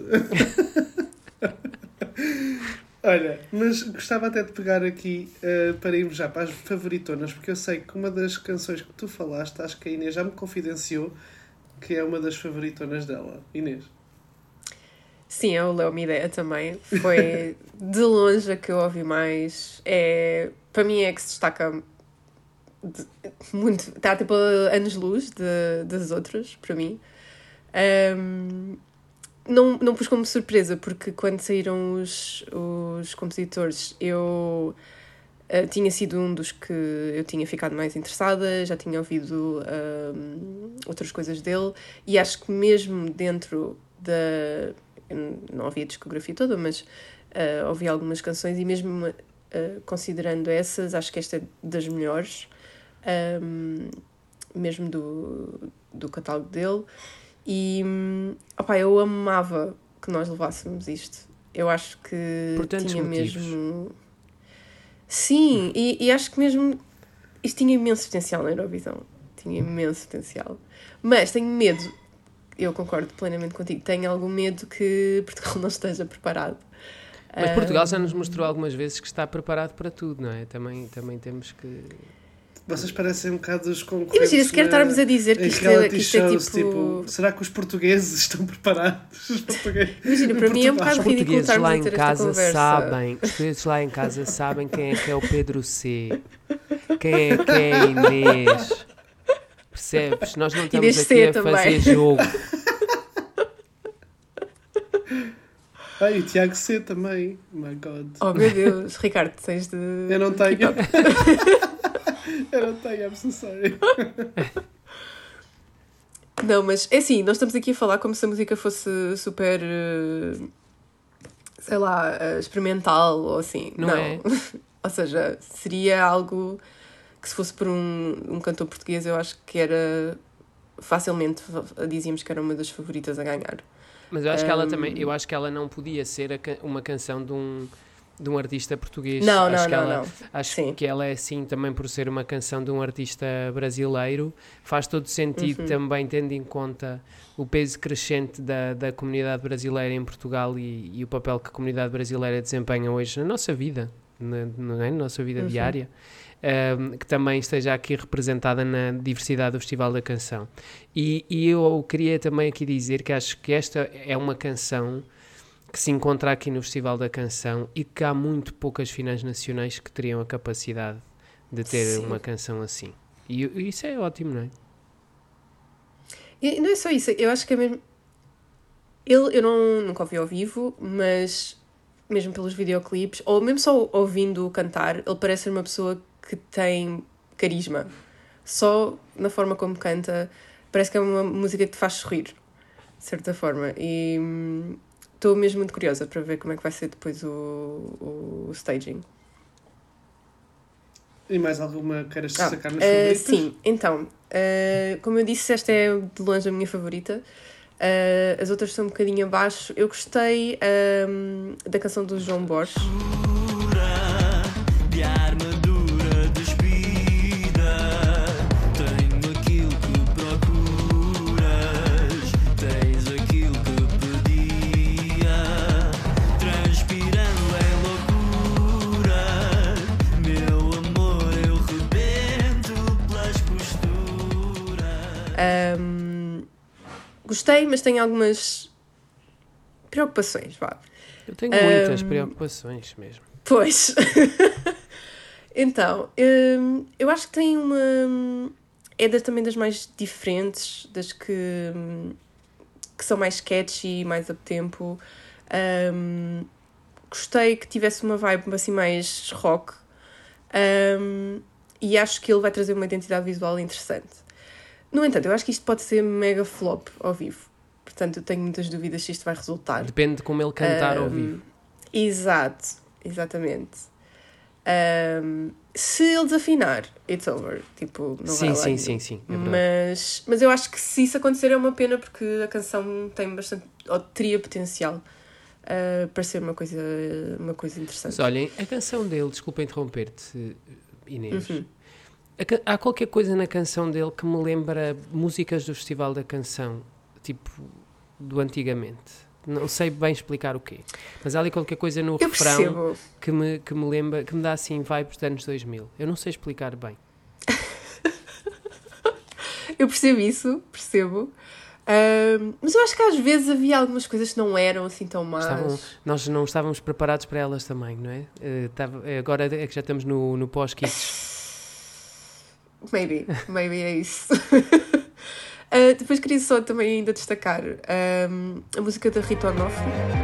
S1: Olha, mas gostava até de pegar aqui uh, para irmos já para as favoritonas, porque eu sei que uma das canções que tu falaste, acho que a Inês já me confidenciou que é uma das favoritonas dela. Inês?
S2: Sim, é o Léo Midea também. Foi de longe a que eu ouvi mais. É, para mim é que se destaca de, muito. Está tipo anos-luz de, das outras, para mim. Um, não, não pus como surpresa, porque quando saíram os, os compositores, eu uh, tinha sido um dos que eu tinha ficado mais interessada, já tinha ouvido um, outras coisas dele, e acho que mesmo dentro da... Eu não ouvi a discografia toda, mas uh, ouvi algumas canções, e mesmo uh, considerando essas, acho que esta é das melhores, um, mesmo do, do catálogo dele. E opa, eu amava que nós levássemos isto. Eu acho que
S3: Por tantos
S2: tinha
S3: motivos.
S2: mesmo... Sim, e, e acho que mesmo isto tinha imenso potencial na Eurovisão. Tinha imenso potencial. Mas tenho medo, eu concordo plenamente contigo, tenho algum medo que Portugal não esteja preparado.
S3: Mas Portugal já nos mostrou algumas vezes que está preparado para tudo, não é? Também, também temos que...
S1: Vocês parecem um bocado os concorrentes.
S2: Imagina, se quer
S1: na-
S2: estarmos a dizer que
S1: em
S2: isto é,
S1: reality
S2: que isto é
S1: shows,
S2: tipo...
S1: será que os portugueses estão preparados? Os portugues...
S2: Imagina, para mim é um bocado
S3: Os
S2: ridículo
S3: portugueses
S2: estarmos
S3: lá
S2: a
S3: em
S2: ter esta
S3: casa
S2: conversa.
S3: sabem, os portugueses lá em casa sabem quem é que é o Pedro C, quem é que é a Inês, percebes? Nós não estamos
S2: Inês
S3: aqui
S2: C
S3: a
S2: também.
S3: fazer jogo.
S1: Ah, e o Tiago C também. My God.
S2: Oh meu Deus, Ricardo, tens de...
S1: Eu não tenho. Eu não tenho, I'm so sorry.
S2: Não, mas é assim, nós estamos aqui a falar como se a música fosse super, eh, sei lá, eh, experimental ou assim.
S3: Não é?
S2: Ou seja, seria algo que se fosse por um, um cantor português, eu acho que era facilmente, dizíamos que era uma das favoritas a ganhar.
S3: Mas eu acho que ela
S2: Um,
S3: também, eu acho que ela não podia ser a ca- uma canção de um, de um artista português.
S2: Não,
S3: acho
S2: não,
S3: que
S2: não,
S3: ela,
S2: não.
S3: Acho
S2: Sim.
S3: que ela é assim também por ser uma canção de um artista brasileiro. Faz todo sentido
S2: Uhum.
S3: também, tendo em conta o peso crescente da, da comunidade brasileira em Portugal e, e o papel que a comunidade brasileira desempenha hoje na nossa vida, na, não é? Na nossa vida
S2: Uhum.
S3: diária. Um, que também esteja aqui representada na diversidade do Festival da Canção. E, e eu queria também aqui dizer que acho que esta é uma canção que se encontra aqui no Festival da Canção e que há muito poucas finais nacionais que teriam a capacidade de ter
S2: Sim.
S3: uma canção assim. E, e isso é ótimo, não é?
S2: E não é só isso, eu acho que é mesmo... Ele, eu não, nunca ouvi ao vivo, mas mesmo pelos videoclipes, ou mesmo só ouvindo-o cantar, ele parece ser uma pessoa que tem carisma. Só na forma como canta, parece que é uma música que te faz sorrir, de certa forma. E hum, estou mesmo muito curiosa para ver como é que vai ser depois o, o staging.
S1: E mais alguma queiras
S2: Ah,
S1: destacar nas
S2: eh,
S1: favoritas?
S2: sim, então, eh, como eu disse, esta é de longe a minha favorita. Eh, as outras são um bocadinho abaixo. Eu gostei ehm, da canção do João Borges.
S7: De armadura despida, tenho aquilo que procuras, tens aquilo que pedia, transpirando em loucura, meu amor, eu rebento.
S2: Um, gostei, mas tenho algumas preocupações, vá.
S3: Eu tenho muitas
S2: Um,
S3: preocupações mesmo.
S2: Pois. Então, hum, eu acho que tem uma... É das, também das mais diferentes, das que, hum, que são mais catchy, mais up-tempo. Um, gostei que tivesse uma vibe assim mais rock. Um, e acho que ele vai trazer uma identidade visual interessante. No entanto, eu acho que isto pode ser mega flop ao vivo. Portanto, eu tenho muitas dúvidas se isto vai resultar.
S3: Depende de como ele cantar
S2: um,
S3: ao vivo.
S2: Exato, exatamente. Um, se ele desafinar, it's over. Tipo, não
S3: Sim,
S2: vai lá
S3: sim,
S2: nenhum.
S3: sim, sim, é verdade.
S2: mas, mas eu acho que se isso acontecer é uma pena, porque a canção tem bastante, ou teria potencial uh, para ser uma coisa, uma coisa interessante.
S3: Mas olhem, a canção dele, desculpa interromper-te, Inês.
S2: Uhum.
S3: A ca- há qualquer coisa na canção dele que me lembra músicas do Festival da Canção, tipo, do antigamente. Não sei bem explicar o quê. Mas há ali qualquer coisa no
S2: Eu
S3: refrão
S2: percebo.
S3: que me, que me lembra, que me dá assim vibes dos anos dois mil. Eu não sei explicar bem.
S2: Eu percebo isso, percebo. Um, mas eu acho que às vezes havia algumas coisas que não eram assim tão más.
S3: Estavam, nós não estávamos preparados para elas também, não é? Uh, tava, agora é que já estamos no, no pós-kits.
S2: Maybe, maybe é isso. Uh, depois queria só também ainda destacar um, a música da Rita Onofre.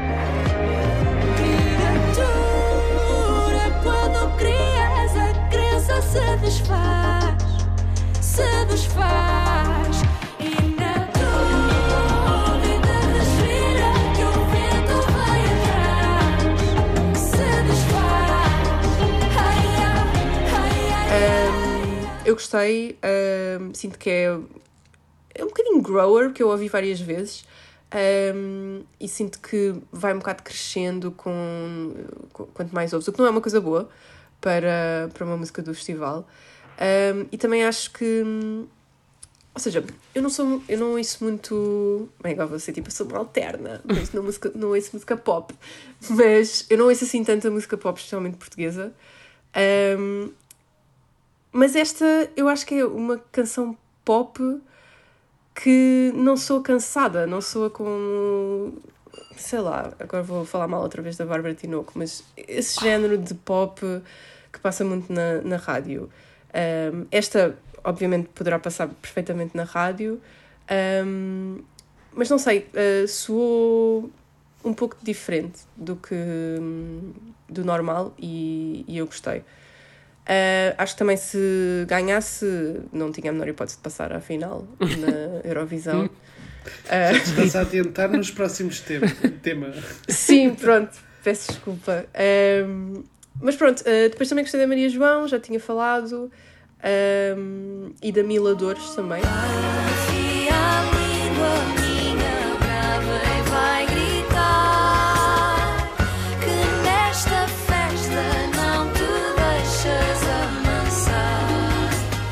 S5: Criatura, quando crias, a crença se desfaz, se desfaz. E na dúvida respira que o vento vai atrás, se desfaz. Ai, ai, ai, ai.
S2: Um, eu gostei, um, sinto que é É um bocadinho grower, que eu ouvi várias vezes, um, e sinto que vai um bocado crescendo com, com quanto mais ouves, o que não é uma coisa boa para, para uma música do festival. Um, e também acho que, ou seja, eu não sou, eu não ouço muito, bem, agora vou ser tipo, eu sou uma alterna, mas não, música, não ouço música pop, mas eu não ouço assim tanta música pop, especialmente portuguesa. Um, mas esta, eu acho que é uma canção pop que não soa cansada, não soa com, sei lá, agora vou falar mal outra vez da Bárbara Tinoco, mas esse género de pop que passa muito na, na rádio. Um, esta, obviamente, poderá passar perfeitamente na rádio, um, mas não sei, uh, soou um pouco diferente do que do normal e, e eu gostei. Uh, acho que também se ganhasse não tinha a menor hipótese de passar à final na Eurovisão. uh,
S1: Estás a adiantar nos próximos temas.
S2: Sim, pronto, peço desculpa. Um, mas pronto, uh, depois também gostei da Maria João, já tinha falado, um, e da Mila Dores também.
S5: Afia a língua minha brava e vai gritar que nesta festa não te deixas amansar.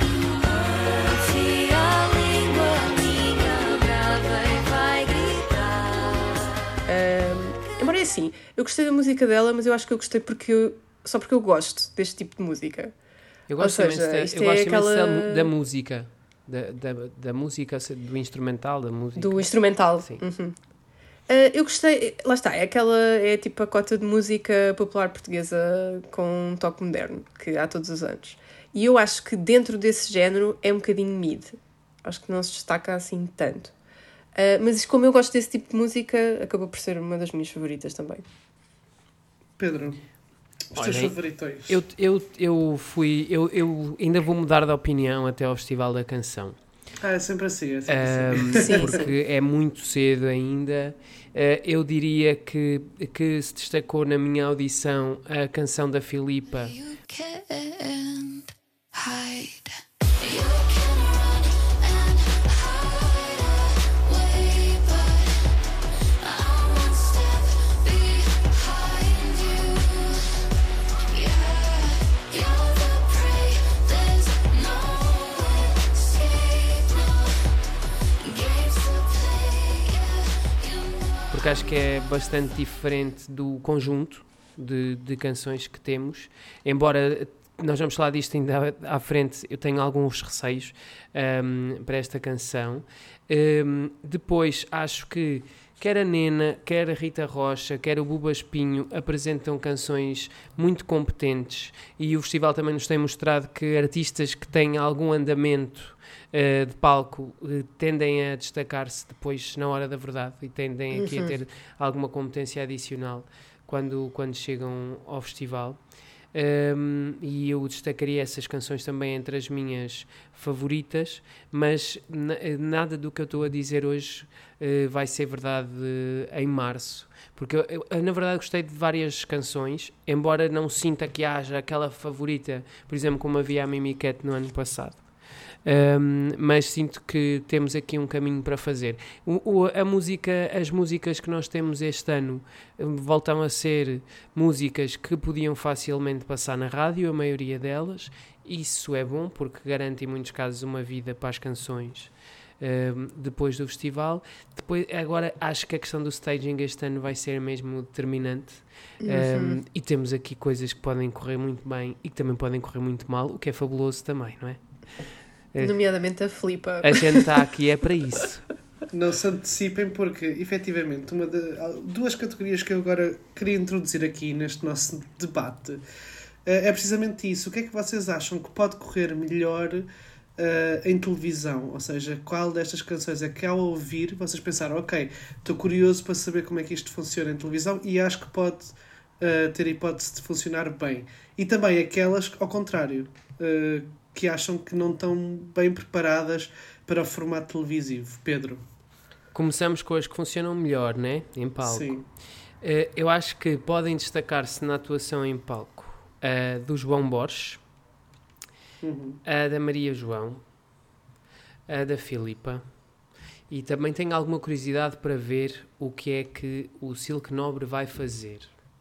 S5: Afia a língua minha brava e vai gritar.
S2: Um, embora é assim, eu gostei da música dela, mas eu acho que eu gostei porque eu, só porque eu gosto deste tipo de música.
S3: Eu gosto
S2: Ou
S3: imenso,
S2: seja,
S3: da,
S2: isto
S3: eu
S2: é
S3: gosto imenso
S2: aquela-
S3: da, mu- da música. Da, da, da música, do instrumental, da música.
S2: Do instrumental.
S3: Sim.
S2: Uhum. Uh, eu gostei, lá está, é aquela, é tipo a cota de música popular portuguesa com um toque moderno, que há todos os anos. E eu acho que dentro desse género é um bocadinho mid. Acho que não se destaca assim tanto. Uh, mas como eu gosto desse tipo de música, acabou por ser uma das minhas favoritas também.
S1: Pedro, os teus
S3: Olhem,
S1: favoritos.
S3: Eu, eu, eu fui. Eu, eu ainda vou mudar de opinião até ao Festival da Canção.
S1: Ah, é sempre assim. É sempre
S3: Um,
S1: assim.
S2: Sim,
S3: porque é muito cedo ainda. Uh, eu diria que, que se destacou na minha audição a canção da Filipa.
S5: You can't hide. You can run and hide away, but I'm one step behind you. Yeah, you're the prey. There's no escape, no games to play. Yeah, you know.
S3: Porque acho que é bastante diferente do conjunto de, de canções que temos, embora nós vamos falar disto ainda à frente, eu tenho alguns receios um, para esta canção. Um, depois, acho que quer a Nena, quer a Rita Rocha, quer o Buba Espinho apresentam canções muito competentes, e o festival também nos tem mostrado que artistas que têm algum andamento uh, de palco uh, tendem a destacar-se depois na hora da verdade e tendem aqui
S2: Uhum.
S3: a ter alguma competência adicional quando, quando chegam ao festival. Um, e eu destacaria essas canções também entre as minhas favoritas, mas na, nada do que eu estou a dizer hoje uh, vai ser verdade uh, em março, porque eu, eu, na verdade gostei de várias canções, embora não sinta que haja aquela favorita, por exemplo, como havia a Mimi Cat no ano passado. Um, mas sinto que temos aqui um caminho para fazer. O, o, a música, as músicas que nós temos este ano um, voltam a ser músicas que podiam facilmente passar na rádio, a maioria delas. Isso é bom porque garante em muitos casos uma vida para as canções um, depois do festival. Depois, agora acho que a questão do staging este ano vai ser mesmo determinante.
S2: Uhum.
S3: Um, e temos aqui coisas que podem correr muito bem e que também podem correr muito mal, o que é fabuloso também, não é?
S2: Nomeadamente a Filipa.
S3: A gente está aqui é para isso.
S1: Não se antecipem porque, efetivamente, uma de, duas categorias que eu agora queria introduzir aqui neste nosso debate é precisamente isso. O que é que vocês acham que pode correr melhor uh, em televisão? Ou seja, qual destas canções é que ao ouvir vocês pensaram, ok, estou curioso para saber como é que isto funciona em televisão e acho que pode uh, ter hipótese de funcionar bem. E também aquelas, ao contrário, uh, que acham que não estão bem preparadas para o formato televisivo. Pedro?
S3: Começamos com as que funcionam melhor, né? Em palco.
S1: Sim.
S3: Uh, eu acho que podem destacar-se na atuação em palco a do João Borges,
S1: Uhum.
S3: a da Maria João, a da Filipa, e também tenho alguma curiosidade para ver o que é que o Silk Nobre vai fazer.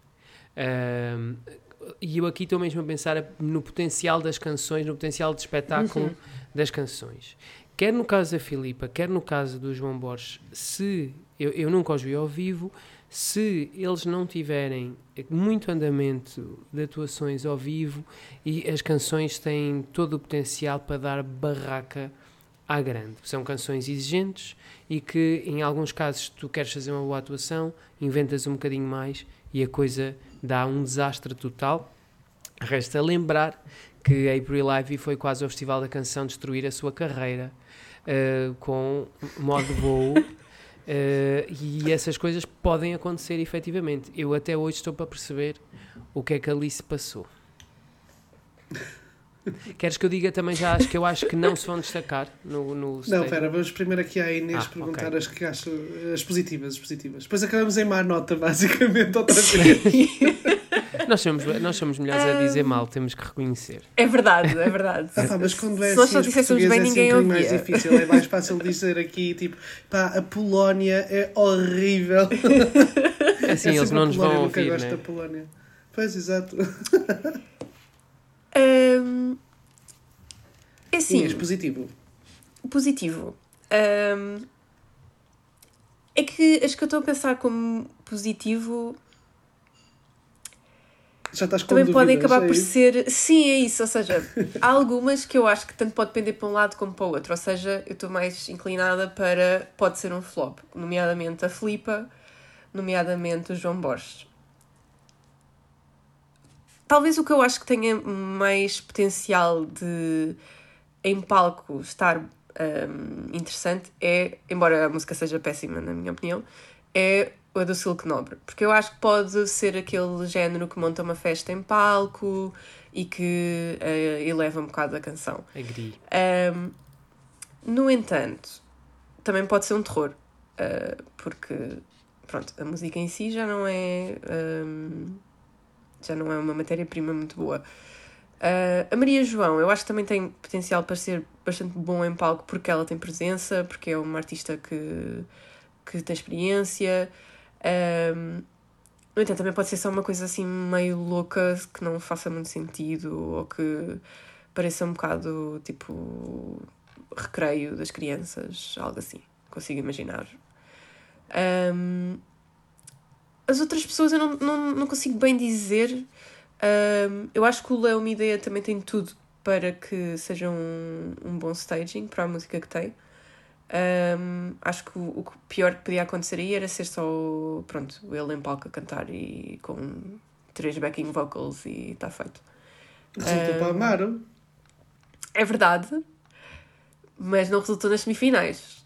S3: Um, e eu aqui estou mesmo a pensar no potencial das canções, no potencial de espetáculo
S2: Uhum.
S3: das canções. Quer no caso da Filipa, quer no caso do João Borges, se eu, eu nunca os vi ao vivo, se eles não tiverem muito andamento de atuações ao vivo, e as canções têm todo o potencial para dar barraca à grande. São canções exigentes e que, em alguns casos, tu queres fazer uma boa atuação, inventas um bocadinho mais e a coisa dá um desastre total. Resta lembrar que a April Ivy foi quase ao Festival da Canção destruir a sua carreira uh, com modo voo. Uh, e essas coisas podem acontecer efetivamente. Eu até hoje estou para perceber o que é que ali se passou. Queres que eu diga também já as que eu acho que não se vão destacar no, no
S1: Não,
S3: stage?
S1: espera, vamos primeiro aqui à Inês
S3: Ah,
S1: perguntar
S3: ok.
S1: as que acho, as positivas, as positivas. Depois acabamos em má nota, basicamente, outra vez.
S3: Nós somos, nós somos melhores a dizer mal, temos que reconhecer.
S2: É verdade, é verdade.
S1: Ah, pá, mas quando é
S2: Se nós
S1: assim,
S2: só
S1: os
S2: dissessemos
S1: portugueses
S2: bem,
S1: é
S2: ninguém
S1: sempre mais
S2: ouvia.
S1: difícil. É mais fácil dizer aqui, tipo, pá, a Polónia é horrível.
S3: Assim,
S1: É
S3: eles
S1: sempre
S3: não
S1: a
S3: nos
S1: Polónia,
S3: vão
S1: nunca
S3: ouvir,
S1: gosto
S3: né?
S1: da Polónia. Pois, exato.
S2: Hum, é assim,
S1: Inês, positivo.
S2: positivo. Hum, é que as que eu estou a pensar como positivo
S1: Já estás com
S2: também
S1: dúvidas,
S2: podem acabar
S1: é
S2: por
S1: isso?
S2: ser... Sim, é isso. Ou seja, há algumas que eu acho que tanto pode pender para um lado como para o outro. Ou seja, eu estou mais inclinada para pode ser um flop. Nomeadamente a Filipa, nomeadamente o João Borges. Talvez o que eu acho que tenha mais potencial de, em palco, estar hum, interessante é, embora a música seja péssima, na minha opinião, é a do Silk Nobre. Porque eu acho que pode ser aquele género que monta uma festa em palco e que uh, eleva um bocado a canção.
S3: Agree.
S2: Um, no entanto, também pode ser um terror. Uh, porque, pronto, a música em si já não é... Um, já não é uma matéria-prima muito boa. Uh, a Maria João, eu acho que também tem potencial para ser bastante bom em palco porque ela tem presença, porque é uma artista que, que tem experiência. Um, no entanto, também pode ser só uma coisa assim meio louca, que não faça muito sentido ou que pareça um bocado tipo recreio das crianças, algo assim, consigo imaginar. Um, As outras pessoas eu não, não, não consigo bem dizer Um, eu acho que o Léo Midea também tem tudo para que seja um, um bom staging para a música que tem. Um, acho que o, o pior que podia acontecer aí era ser só, pronto, ele em palco a cantar e com três backing vocals e está feito.
S1: Resultou um, para Amaro.
S2: É verdade, mas não resultou nas semifinais.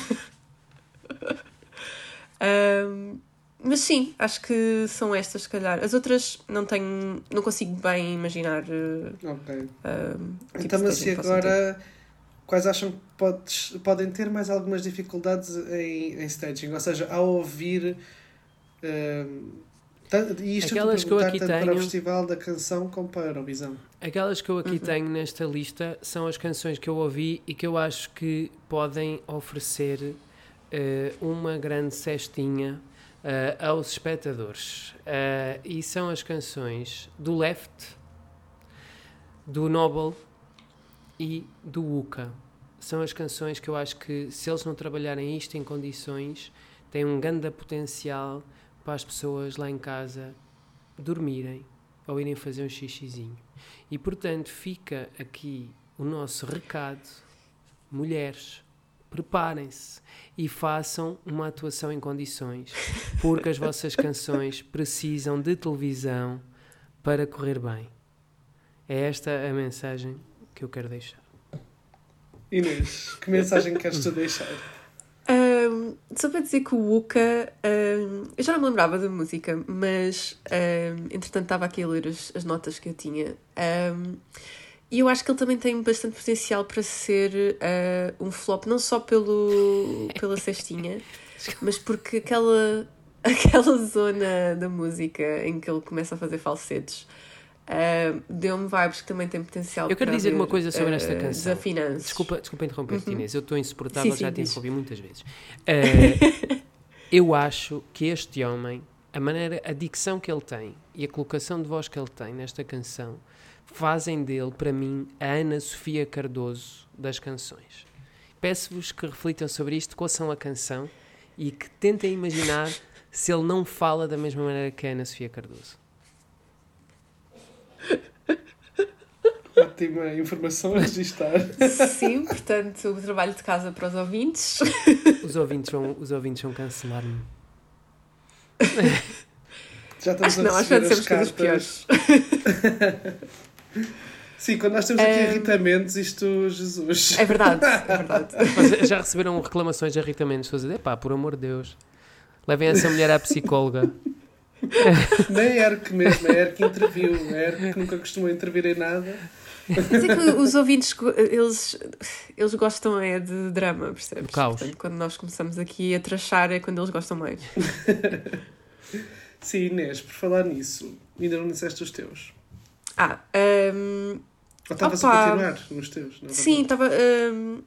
S2: um, mas sim, acho que são estas, se calhar. As outras não tenho, não consigo bem imaginar.
S1: Ok.
S2: Um, tipo
S1: então, mas se agora, quais acham que podes, podem ter mais algumas dificuldades em, em staging? Ou seja, ao ouvir. Um, e isto
S3: aquelas que eu aqui
S1: tanto
S3: tenho,
S1: para o Festival da Canção como para a Eurovisão.
S3: Aquelas que eu aqui
S2: uhum. tenho
S3: tenho nesta lista são as canções que eu ouvi e que eu acho que podem oferecer uh, uma grande cestinha uh, aos espectadores. Uh, e são as canções do Left, do Noble e do Uka. São as canções que eu acho que, se eles não trabalharem isto em condições, têm um grande potencial para as pessoas lá em casa dormirem ou irem fazer um xixizinho. E, portanto, fica aqui o nosso recado. Mulheres, preparem-se e façam uma atuação em condições, porque as vossas canções precisam de televisão para correr bem. É esta a mensagem que eu quero deixar.
S1: Inês, que mensagem queres tu deixar?
S2: Um, só para dizer que o Uka, um, eu já não me lembrava da música, mas um, entretanto estava aqui a ler as, as notas que eu tinha, um, e eu acho que ele também tem bastante potencial para ser uh, um flop, não só pelo, pela cestinha, mas porque aquela, aquela zona da música em que ele começa a fazer falsetes Uh, deu-me vibes que também tem potencial.
S3: Eu quero
S2: para
S3: dizer
S2: haver,
S3: uma coisa sobre uh, esta canção.
S2: Desafinanças.
S3: Desculpa, desculpa interromper-te, uhum. Inês. Eu estou insuportável, sim, sim, já te interrompi muitas vezes. Uh, eu acho que este homem, a maneira, a dicção que ele tem e a colocação de voz que ele tem nesta canção fazem dele, para mim, a Ana Sofia Cardoso das canções. Peço-vos que reflitam sobre isto, que ouçam a canção e que tentem imaginar se ele não fala da mesma maneira que a Ana Sofia Cardoso.
S1: Ótima informação a registrar.
S2: Sim, portanto, o trabalho de casa para os ouvintes.
S3: Os ouvintes vão, os ouvintes vão cancelar-me.
S1: Já estamos
S2: acho
S1: a
S2: não, acho que
S1: receber
S2: as coisas piores.
S1: Sim, quando nós temos aqui
S2: um...
S1: irritamentos, isto, Jesus.
S2: É verdade, é verdade.
S3: Mas já receberam reclamações de irritamentos? Fazer, epá, por amor de Deus, levem essa mulher à psicóloga.
S1: Nem é que mesmo, é que interviu, é que nunca costumou intervir em nada.
S2: Mas é que os ouvintes, eles, eles gostam é de drama, percebes?
S3: Do caos.
S2: Portanto, quando nós começamos aqui a trachar é quando eles gostam mais.
S1: Sim, Inês, por falar nisso, ainda não disseste os teus.
S2: Ah, um...
S1: Ou estavas a continuar nos teus? Não é?
S2: Sim, estava... Um...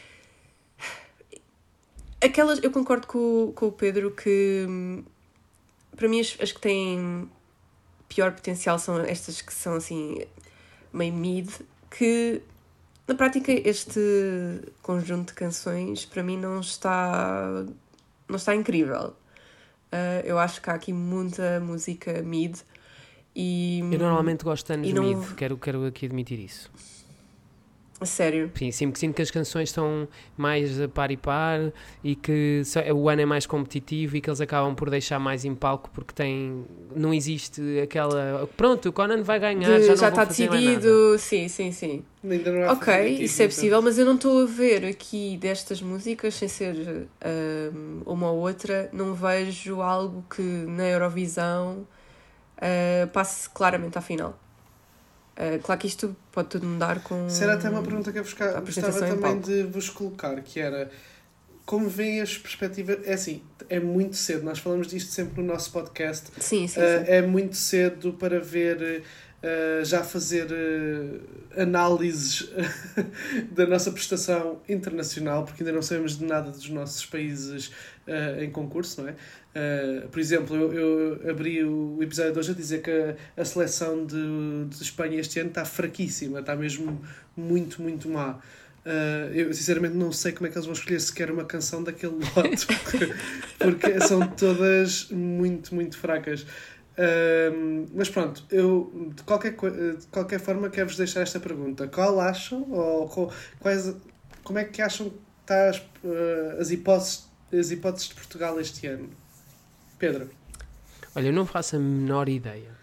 S2: Aquelas, eu concordo com, com o Pedro que... Para mim, as, as que têm pior potencial são estas que são assim, meio mid, que na prática este conjunto de canções para mim não está, não está incrível. Uh, eu acho que há aqui muita música mid e...
S3: Eu normalmente gosto de anos de
S2: não...
S3: mid, quero, quero aqui admitir isso.
S2: A sério?
S3: Sim, sinto, sinto que as canções estão mais a par e par e que só, o ano é mais competitivo e que eles acabam por deixar mais em palco porque tem, não existe aquela... Pronto, o Conan vai ganhar,
S2: de,
S3: já não
S2: já
S3: vou
S2: está
S3: fazer mais
S2: decidido,
S3: nada.
S2: sim, sim, sim.
S1: Ainda não há
S2: ok, isso é possível,
S1: então.
S2: Mas eu não estou a ver aqui destas músicas, sem ser um, uma ou outra, não vejo algo que na Eurovisão uh, passe claramente à final. Uh, claro que isto pode tudo mudar com...
S1: Isso era até uma pergunta que eu buscar, gostava também de vos colocar, que era como veem as perspectivas... É assim, é muito cedo, nós falamos disto sempre no nosso podcast.
S2: Sim, sim,
S1: uh,
S2: sim.
S1: É muito cedo para ver, uh, já fazer uh, análises da nossa prestação internacional, porque ainda não sabemos de nada dos nossos países uh, em concurso, não é? Uh, por exemplo, eu, eu abri o episódio de hoje a dizer que a, a seleção de, de Espanha este ano está fraquíssima, está mesmo muito, muito má. Uh, eu sinceramente não sei como é que eles vão escolher sequer uma canção daquele lote, porque, porque são todas muito, muito fracas. Uh, mas pronto, eu de qualquer, de qualquer forma quero-vos deixar esta pergunta. Qual acham, ou qual, quais, como é que acham que está as, uh, as, hipóteses, as hipóteses de Portugal este ano? Pedro?
S3: Olha, eu não faço a menor ideia.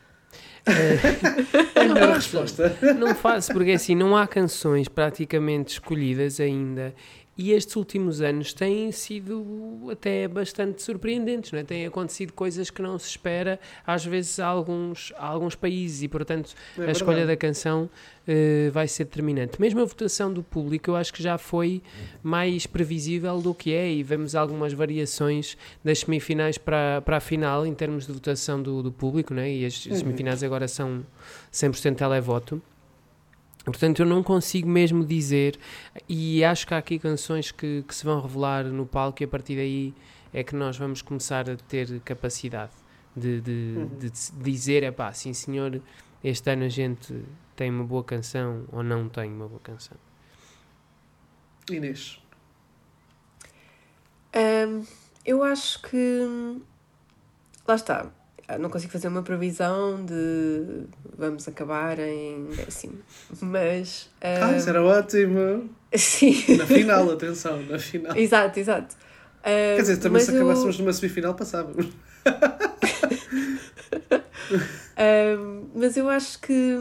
S1: É a melhor resposta.
S3: Não faço, porque assim, não há canções praticamente escolhidas ainda. E estes últimos anos têm sido até bastante surpreendentes, não é? Têm acontecido coisas que não se espera, às vezes, a alguns, a alguns países, e, portanto,
S1: É
S3: a
S1: verdade.
S3: escolha da canção uh, vai ser determinante. Mesmo a votação do público, eu acho que já foi mais previsível do que é, e vemos algumas variações das semifinais para, para a final, em termos de votação do, do público, não é? E as
S1: Uhum.
S3: semifinais agora são cem por cento televoto. Portanto, eu não consigo mesmo dizer, e acho que há aqui canções que, que se vão revelar no palco, e a partir daí é que nós vamos começar a ter capacidade de, de,
S1: Uhum.
S3: de dizer, epá, sim senhor, este ano a gente tem uma boa canção ou não tem uma boa canção.
S1: Inês?
S2: Ahm, eu acho que. Lá está. Não consigo fazer uma previsão de vamos acabar em décimo. Mas.
S1: Ah,
S2: ahm,
S1: isso era ótimo!
S2: Sim.
S1: Na final, atenção, na final.
S2: Exato, exato. Ahm,
S1: Quer dizer, também
S2: mas
S1: se
S2: eu-
S1: acabássemos numa semifinal, passávamos.
S2: Ahm, mas eu acho que.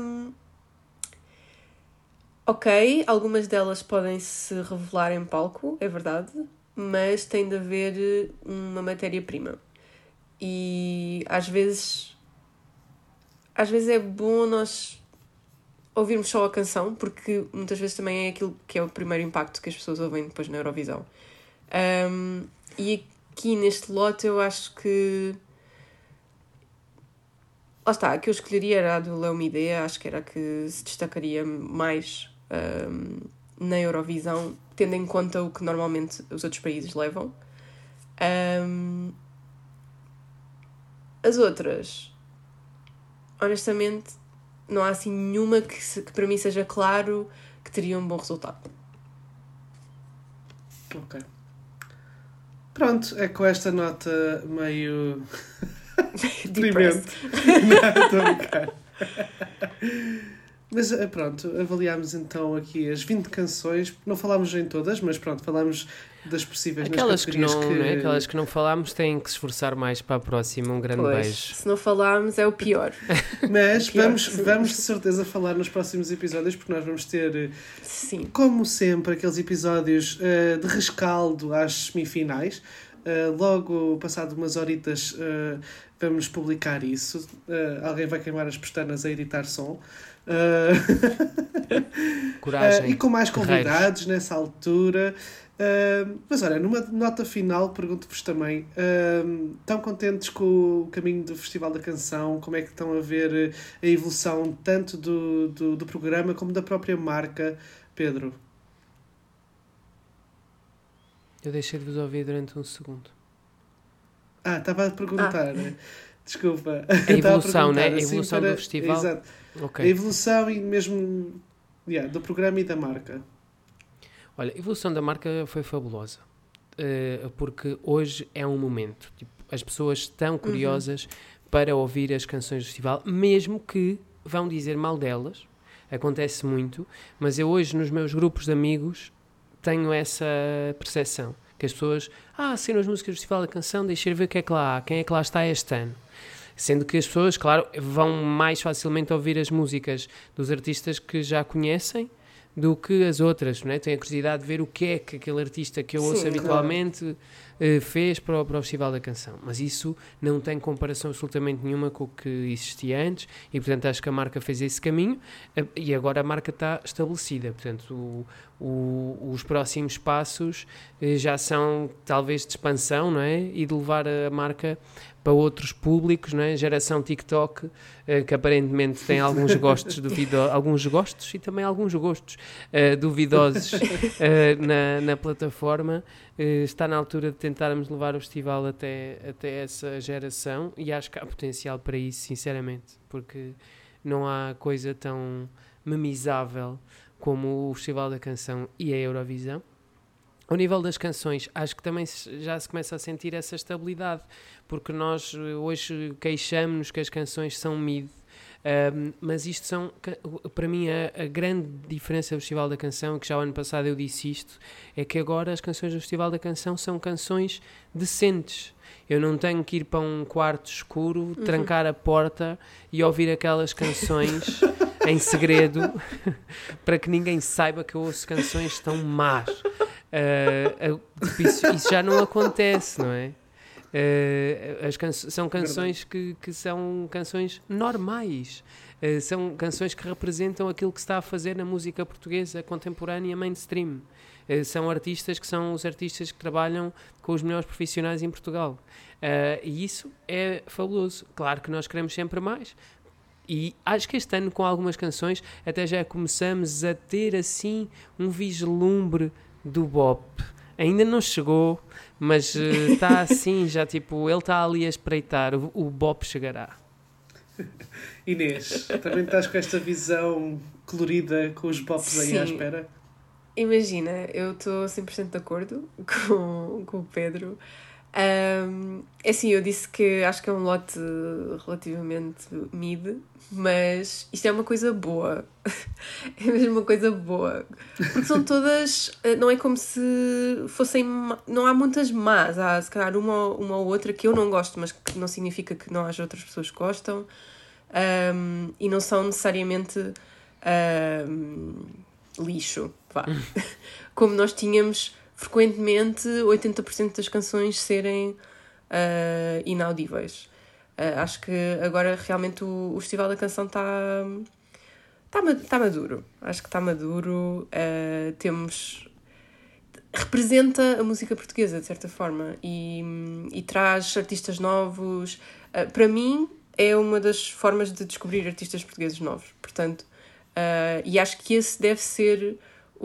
S2: Ok, algumas delas podem se revelar em palco, é verdade, mas tem de haver uma matéria-prima. E às vezes. Às vezes é bom nós ouvirmos só a canção, porque muitas vezes também é aquilo que é o primeiro impacto que as pessoas ouvem depois na Eurovisão. Ahm, e aqui neste lote eu acho que. Lá está, a que eu escolheria era a do Léo Midea, acho que era a que se destacaria mais ahm, na Eurovisão, tendo em conta o que normalmente os outros países levam. Ahm, as outras, honestamente, não há assim nenhuma que, se- que para mim seja claro que teria um bom resultado.
S1: Ok. Pronto, é com esta nota meio deprimente.
S2: Depressed.
S1: Não, estou a brincar. Mas eh, pronto, avaliámos então aqui as vinte canções. Não falámos em todas, mas pronto, falámos das possíveis nas
S3: Aquelas que,
S1: categorias
S3: não,
S1: que...
S3: não é? Aquelas que não falámos têm que se esforçar mais para a próxima. Um grande
S2: Pois,
S3: beijo.
S2: se não falarmos é o pior.
S1: Mas
S2: Pior
S1: vamos,
S2: que sim.
S1: vamos de certeza falar nos próximos episódios, porque nós vamos ter, eh,
S2: Sim.
S1: como sempre, aqueles episódios eh, de rescaldo às semifinais. Uh, logo, passado umas horitas, uh, vamos publicar isso. Uh, alguém vai queimar as pestanas a editar som. Uh,
S3: Coragem.
S1: uh, e com mais
S3: guerreiros.
S1: convidados nessa altura. Uh, mas olha, numa nota final, pergunto-vos também: uh, estão contentes com o caminho do Festival da Canção? Como é que estão a ver a evolução tanto do, do, do programa como da própria marca? Pedro?
S3: Eu deixei de vos ouvir durante um segundo.
S1: Ah, estava a perguntar. Desculpa.
S3: A evolução, né? A
S1: assim,
S3: evolução
S1: para-
S3: do festival.
S1: Exato.
S3: Ok.
S1: A evolução e mesmo yeah, do programa e da marca.
S3: Olha, a evolução da marca foi fabulosa, uh, porque hoje é um momento, tipo, as pessoas estão curiosas para ouvir as canções do festival, mesmo que vão dizer mal delas, acontece muito, mas eu hoje nos meus grupos de amigos tenho essa percepção, que as pessoas, ah, sendo as músicas do Festival da Canção, deixa eu ver o que é que lá há, quem é que lá está este ano. Sendo que as pessoas, claro, vão mais facilmente ouvir as músicas dos artistas que já conhecem do que as outras, não é? Têm a curiosidade de ver o que é que aquele artista que eu ouço
S2: Sim,
S3: habitualmente eh, fez para o, para o Festival da Canção. Mas isso não tem comparação absolutamente nenhuma com o que existia antes e, portanto, acho que a marca fez esse caminho eh, e agora a marca está estabelecida. Portanto, o, o, os próximos passos eh, já são, talvez, de expansão, não é? E de levar a marca para outros públicos, não é? Geração TikTok, eh, que aparentemente tem alguns gostos duvidosos, alguns gostos e também alguns gostos eh, duvidosos eh, na, na plataforma. Eh, está na altura de tentarmos levar o festival até, até essa geração e acho que há potencial para isso, sinceramente, porque não há coisa tão memizável como o Festival da Canção e a Eurovisão. Ao nível das canções, acho que também se- já se começa a sentir essa estabilidade, porque nós eh, hoje queixamos-nos que as canções são mid, ahm, mas isto são, ca- para mim, a, a grande diferença do Festival da Canção, que já o ano passado eu disse isto, é que agora as canções do Festival da Canção são canções decentes. Eu não tenho que ir para um quarto escuro, trancar a porta e ouvir aquelas canções em segredo para que ninguém saiba que eu ouço canções tão más. Uh, uh, tipo, isso, isso já não acontece, não é? Uh, as can- são canções que, que são canções normais, uh, são canções que representam aquilo que se está a fazer na música portuguesa contemporânea mainstream. Uh, são artistas que são os artistas que trabalham com os melhores profissionais em Portugal. Uh, e isso é fabuloso. Claro que nós queremos sempre mais. E acho que este ano, com algumas canções, até já começamos a ter assim um vislumbre do bop. Ainda não chegou, mas está assim, já tipo, ele está ali a espreitar, o, o bop chegará.
S1: Inês, também estás com esta visão colorida com os bops aí à
S2: Sim.
S1: espera?
S2: Imagina, eu estou cem por cento de acordo com, com o Pedro. Um, é assim, eu disse que acho que é um lote relativamente mid, mas isto é uma coisa boa. É mesmo uma coisa boa. Porque são todas, não é como se fossem, ma- não há muitas más, há se calhar uma, uma ou outra que eu não gosto, mas que não significa que não haja outras pessoas que gostam. Um, e não são necessariamente um, lixo, vá. Como nós tínhamos frequentemente oitenta por cento das canções serem uh, inaudíveis. Uh, acho que agora realmente o, o Festival da Canção está tá, ma- tá maduro. Acho que está maduro. Uh, temos... representa a música portuguesa, de certa forma, e, e traz artistas novos. Uh, para mim, é uma das formas de descobrir artistas portugueses novos. Portanto, uh, e acho que esse deve ser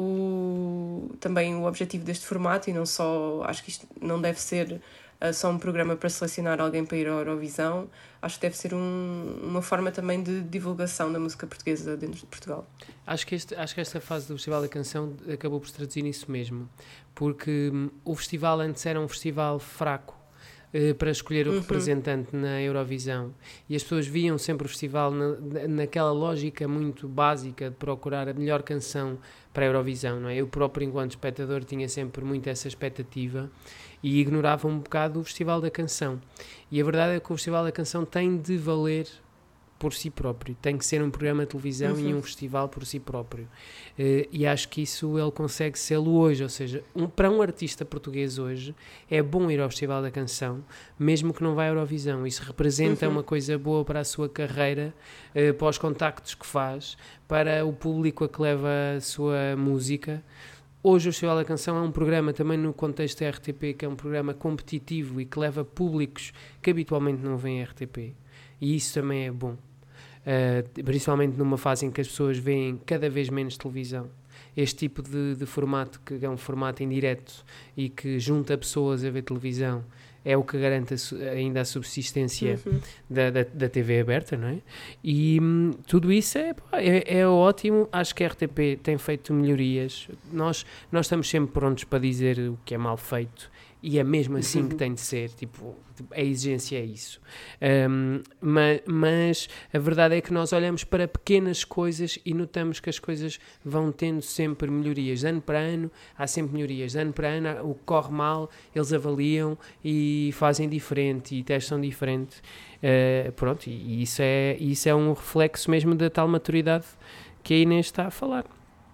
S2: o, também o objetivo deste formato, e não só, acho que isto não deve ser uh, só um programa para selecionar alguém para ir à Eurovisão. Acho que deve ser um, uma forma também de divulgação da música portuguesa dentro de Portugal.
S3: Acho que, este, acho que esta fase do Festival da Canção acabou por se traduzir nisso mesmo, porque hum, o festival antes era um festival fraco eh, para escolher o
S2: Uhum.
S3: representante na Eurovisão, e as pessoas viam sempre o festival na, naquela lógica muito básica de procurar a melhor canção para a Eurovisão, não é? Eu próprio, enquanto espectador, tinha sempre muito essa expectativa e ignorava um bocado o Festival da Canção. E a verdade é que o Festival da Canção tem de valer por si próprio, tem que ser um programa de televisão
S2: Uhum.
S3: e um festival por si próprio. Uh, e acho que isso ele consegue sê-lo hoje, ou seja, um, para um artista português hoje é bom ir ao Festival da Canção, mesmo que não vá à Eurovisão. Isso representa
S2: Uhum.
S3: uma coisa boa para a sua carreira, uh, para os contactos que faz, para o público a que leva a sua música. Hoje o Festival da Canção é um programa também no contexto da R T P, que é um programa competitivo e que leva públicos que habitualmente não vêm à R T P. E isso também é bom. Uh, principalmente numa fase em que as pessoas veem cada vez menos televisão. Este tipo de, de formato, que é um formato indireto e que junta pessoas a ver televisão, é o que garante a su- ainda a subsistência
S2: Uhum.
S3: da, da, da T V aberta, não é? E hum, tudo isso é, pá, é, é ótimo. Acho que a R T P tem feito melhorias. Nós, nós estamos sempre prontos para dizer o que é mal feito, e é mesmo assim que tem de ser. Tipo, a exigência é isso. Um, mas, mas a verdade é que nós olhamos para pequenas coisas e notamos que as coisas vão tendo sempre melhorias. De ano para ano há sempre melhorias. De ano para ano há- o que corre mal eles avaliam e fazem diferente e testam diferente. Uh, pronto, e, e isso, é, isso é um reflexo mesmo da tal maturidade que a Inês está a falar.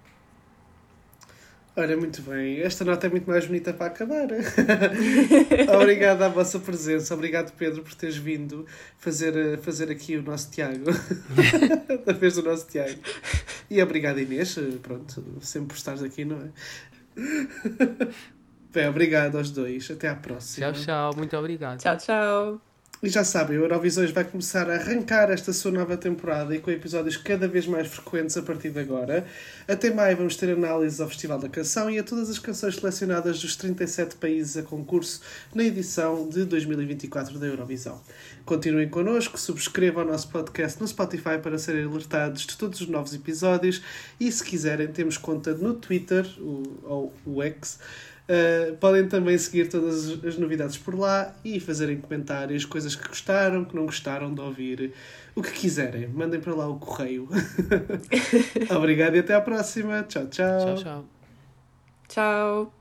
S1: Olha, muito bem. Esta nota é muito mais bonita para acabar. Obrigado à vossa presença. Obrigado, Pedro, por teres vindo fazer, fazer aqui o nosso Tiago. Da vez do nosso Tiago. E obrigado, Inês. Pronto, sempre por estares aqui, não é? Bem, obrigado aos dois. Até à próxima.
S3: Tchau, tchau. Muito obrigado.
S2: Tchau, tchau.
S1: E já sabem, o Eurovisões vai começar a arrancar esta sua nova temporada e com episódios cada vez mais frequentes a partir de agora. Até maio vamos ter análises ao Festival da Canção e a todas as canções selecionadas dos trinta e sete países a concurso na edição de dois mil e vinte e quatro da Eurovisão. Continuem connosco, subscrevam o nosso podcast no Spotify para serem alertados de todos os novos episódios e, se quiserem, temos conta no Twitter, o, ou o X, Uh, podem também seguir todas as novidades por lá e fazerem comentários, coisas que gostaram, que não gostaram de ouvir, o que quiserem. Mandem para lá o correio. Obrigado e até à próxima. Tchau, tchau.
S3: Tchau, tchau.
S2: Tchau.